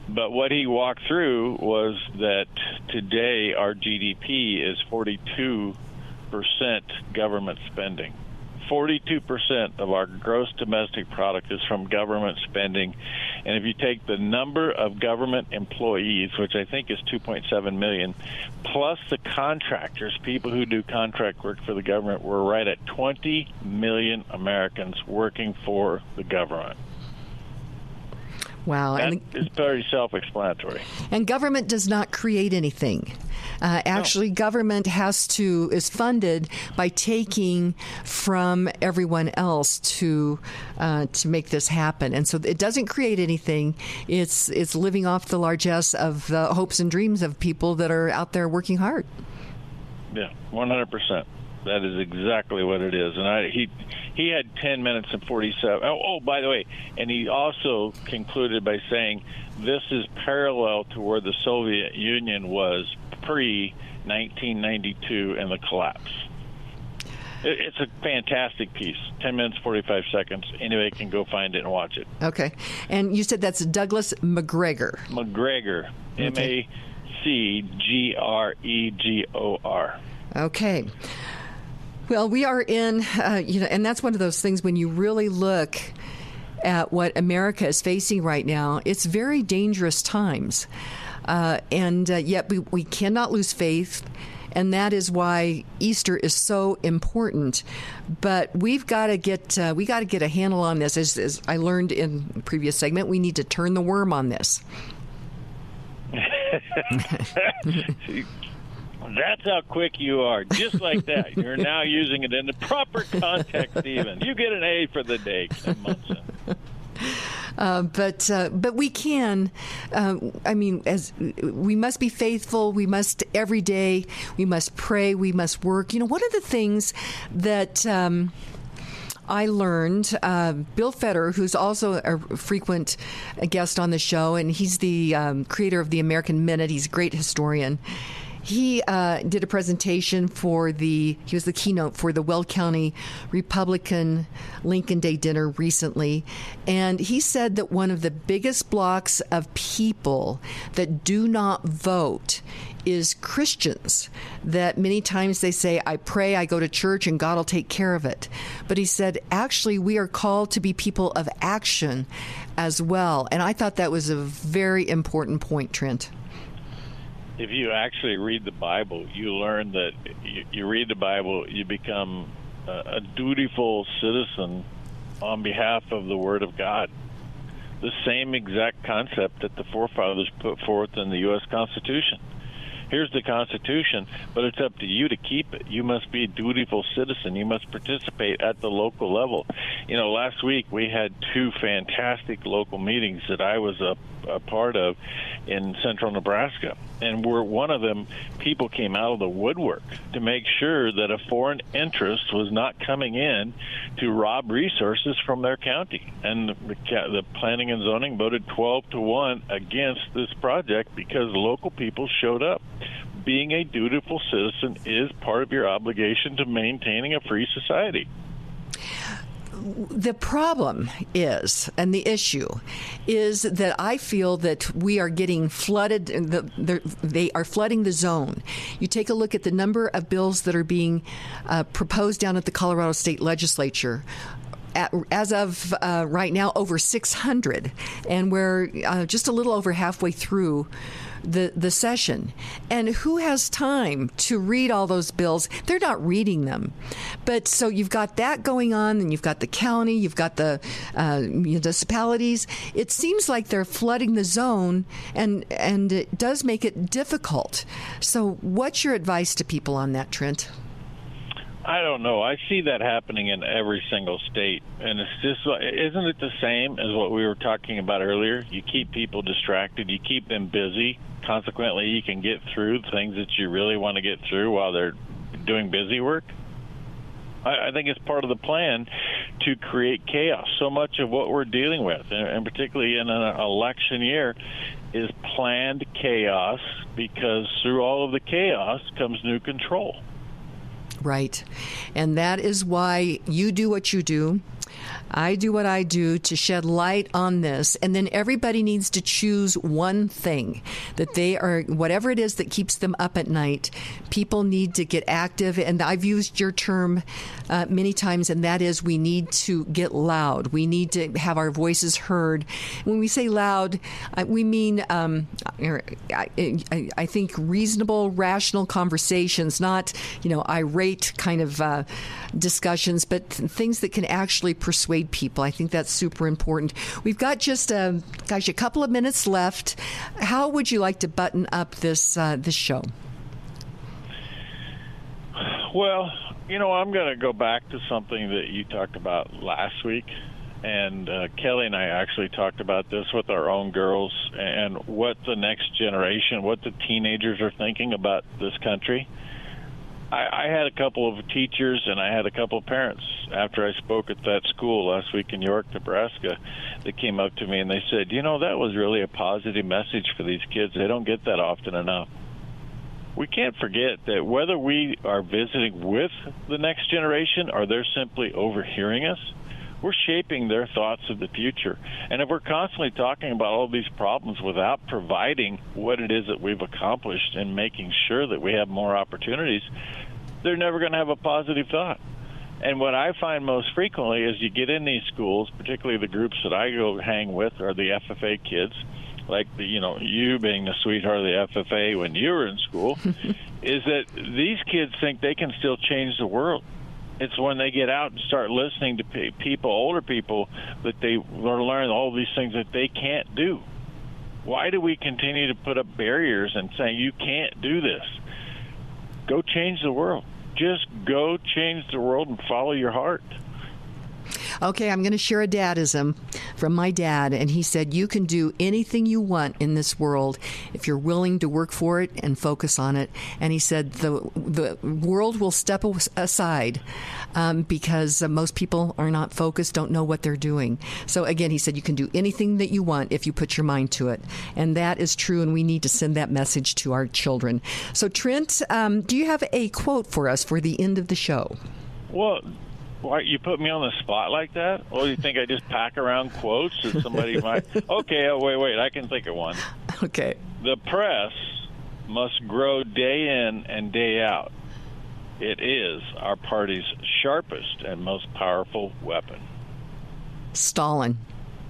But what he walked through was that today our GDP is 42% government spending. 42% of our gross domestic product is from government spending. And if you take the number of government employees, which I think is 2.7 million, plus the contractors, people who do contract work for the government, we're right at 20 million Americans working for the government. Wow. That is very self-explanatory. And government does not create anything. Actually, government is funded by taking from everyone else to make this happen. And so it doesn't create anything. It's living off the largesse of the hopes and dreams of people that are out there working hard. Yeah, 100%. That is exactly what it is. And he had 10 minutes and 47. Oh, by the way, and he also concluded by saying this is parallel to where the Soviet Union was pre-1992 and the collapse. It's a fantastic piece. 10 minutes, 45 seconds. Anybody can go find it and watch it. Okay. And you said that's Douglas Macgregor. Macgregor. Okay. Macgregor. Okay. Well, we are in, and that's one of those things when you really look at what America is facing right now, it's very dangerous times. And yet we cannot lose faith. And that is why Easter is so important. But we've got to get a handle on this. As I learned in the previous segment, we need to turn the worm on this. That's how quick you are. Just like that. You're now using it in the proper context even. You get an A for the day, Kim Monson. But we can. As we must be faithful. We must every day. We must pray. We must work. One of the things that I learned, Bill Federer, who's also a frequent guest on the show, and he's the creator of the American Minute. He's a great historian. He did a presentation he was the keynote for the Weld County Republican Lincoln Day dinner recently. And he said that one of the biggest blocks of people that do not vote is Christians, that many times they say, I pray, I go to church, and God will take care of it. But he said, actually, we are called to be people of action as well. And I thought that was a very important point, Trent. If you actually read the Bible, you learn that you read the Bible, you become a dutiful citizen on behalf of the Word of God. The same exact concept that the forefathers put forth in the U.S. Constitution. Here's the Constitution, but it's up to you to keep it. You must be a dutiful citizen. You must participate at the local level. Last week we had 2 fantastic local meetings that I was a part of in central Nebraska. And one of them, people came out of the woodwork to make sure that a foreign interest was not coming in to rob resources from their county. And the planning and zoning voted 12-1 against this project because local people showed up. Being a dutiful citizen is part of your obligation to maintaining a free society. The problem is, and the issue is that I feel that we are getting flooded. They are flooding the zone. You take a look at the number of bills that are being proposed down at the Colorado State Legislature. As of right now, over 600, and we're just a little over halfway through the session. And who has time to read all those bills? They're not reading them. But so you've got that going on, and you've got the county, you've got the municipalities. It seems like they're flooding the zone, and it does make it difficult. So what's your advice to people on that, Trent? I don't know. I see that happening in every single state. And it's just, isn't it the same as what we were talking about earlier? You keep people distracted. You keep them busy. Consequently, you can get through things that you really want to get through while they're doing busy work. I think it's part of the plan to create chaos. So much of what we're dealing with, and particularly in an election year, is planned chaos, because through all of the chaos comes new control. Right. And that is why you do what you do. I do what I do to shed light on this, and then everybody needs to choose one thing that they are, whatever it is that keeps them up at night. People need to get active, and I've used your term many times, and that is we need to get loud. We need to have our voices heard. When we say loud, we mean, I think, reasonable, rational conversations, not, irate kind of discussions, but things that can actually persuade people. I think that's super important. We've got just a couple of minutes left. How would you like to button up this show? Well, I'm going to go back to something that you talked about last week, and Kelly and I actually talked about this with our own girls and what the next generation, what the teenagers are thinking about this country. I had a couple of teachers and I had a couple of parents after I spoke at that school last week in York, Nebraska, that came up to me and they said, that was really a positive message for these kids. They don't get that often enough. We can't forget that whether we are visiting with the next generation or they're simply overhearing us, we're shaping their thoughts of the future. And if we're constantly talking about all these problems without providing what it is that we've accomplished and making sure that we have more opportunities, they're never going to have a positive thought. And what I find most frequently is you get in these schools, particularly the groups that I go hang with are the FFA kids, like you being the sweetheart of the FFA when you were in school, is that these kids think they can still change the world. It's when they get out and start listening to people, older people, that they learn all these things that they can't do. Why do we continue to put up barriers and saying you can't do this? Go change the world. Just go change the world and follow your heart. Okay, I'm going to share a dadism from my dad, and he said, you can do anything you want in this world if you're willing to work for it and focus on it. And he said the world will step aside because most people are not focused, don't know what they're doing. So again, he said you can do anything that you want if you put your mind to it. And that is true, and we need to send that message to our children. So Trent, do you have a quote for us for the end of the show? Well, why you put me on the spot like that? Well, you think I just pack around quotes that somebody might? Okay, wait, I can think of one. Okay. The press must grow day in and day out. It is our party's sharpest and most powerful weapon. Stalin.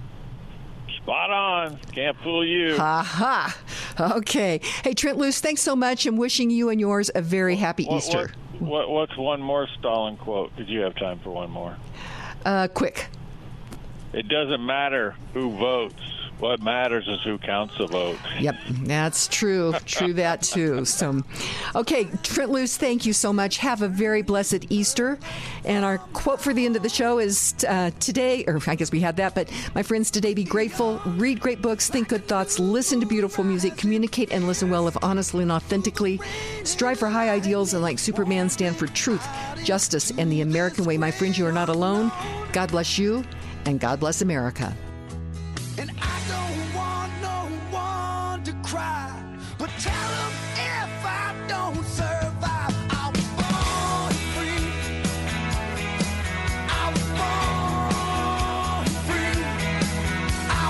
Spot on. Can't fool you. Ha. Okay. Hey, Trent Loos, thanks so much. I'm wishing you and yours a very happy Easter. What's one more Stalin quote? Did you have time for one more? Quick. It doesn't matter who votes. What matters is who counts the vote. Yep, that's true. True that, too. So, okay, Trent Loos, thank you so much. Have a very blessed Easter. And our quote for the end of the show is today, or I guess we had that, but my friends, today be grateful, read great books, think good thoughts, listen to beautiful music, communicate and listen well, live honestly and authentically, strive for high ideals, and like Superman, stand for truth, justice, and the American way. My friends, you are not alone. God bless you, and God bless America. And I don't want no one to cry, but tell them if I don't survive, I was born free. I was born free. I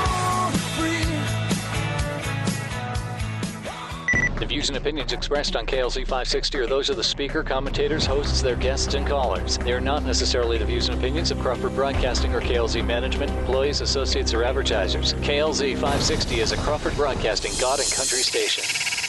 was born free. The views and opinions expressed on KLZ 560 are those of the speaker, commentators, hosts, their guests, and callers. They are not necessarily the views and opinions of Crawford Broadcasting or KLZ management, employees, associates, or advertisers. KLZ 560 is a Crawford Broadcasting God and Country station.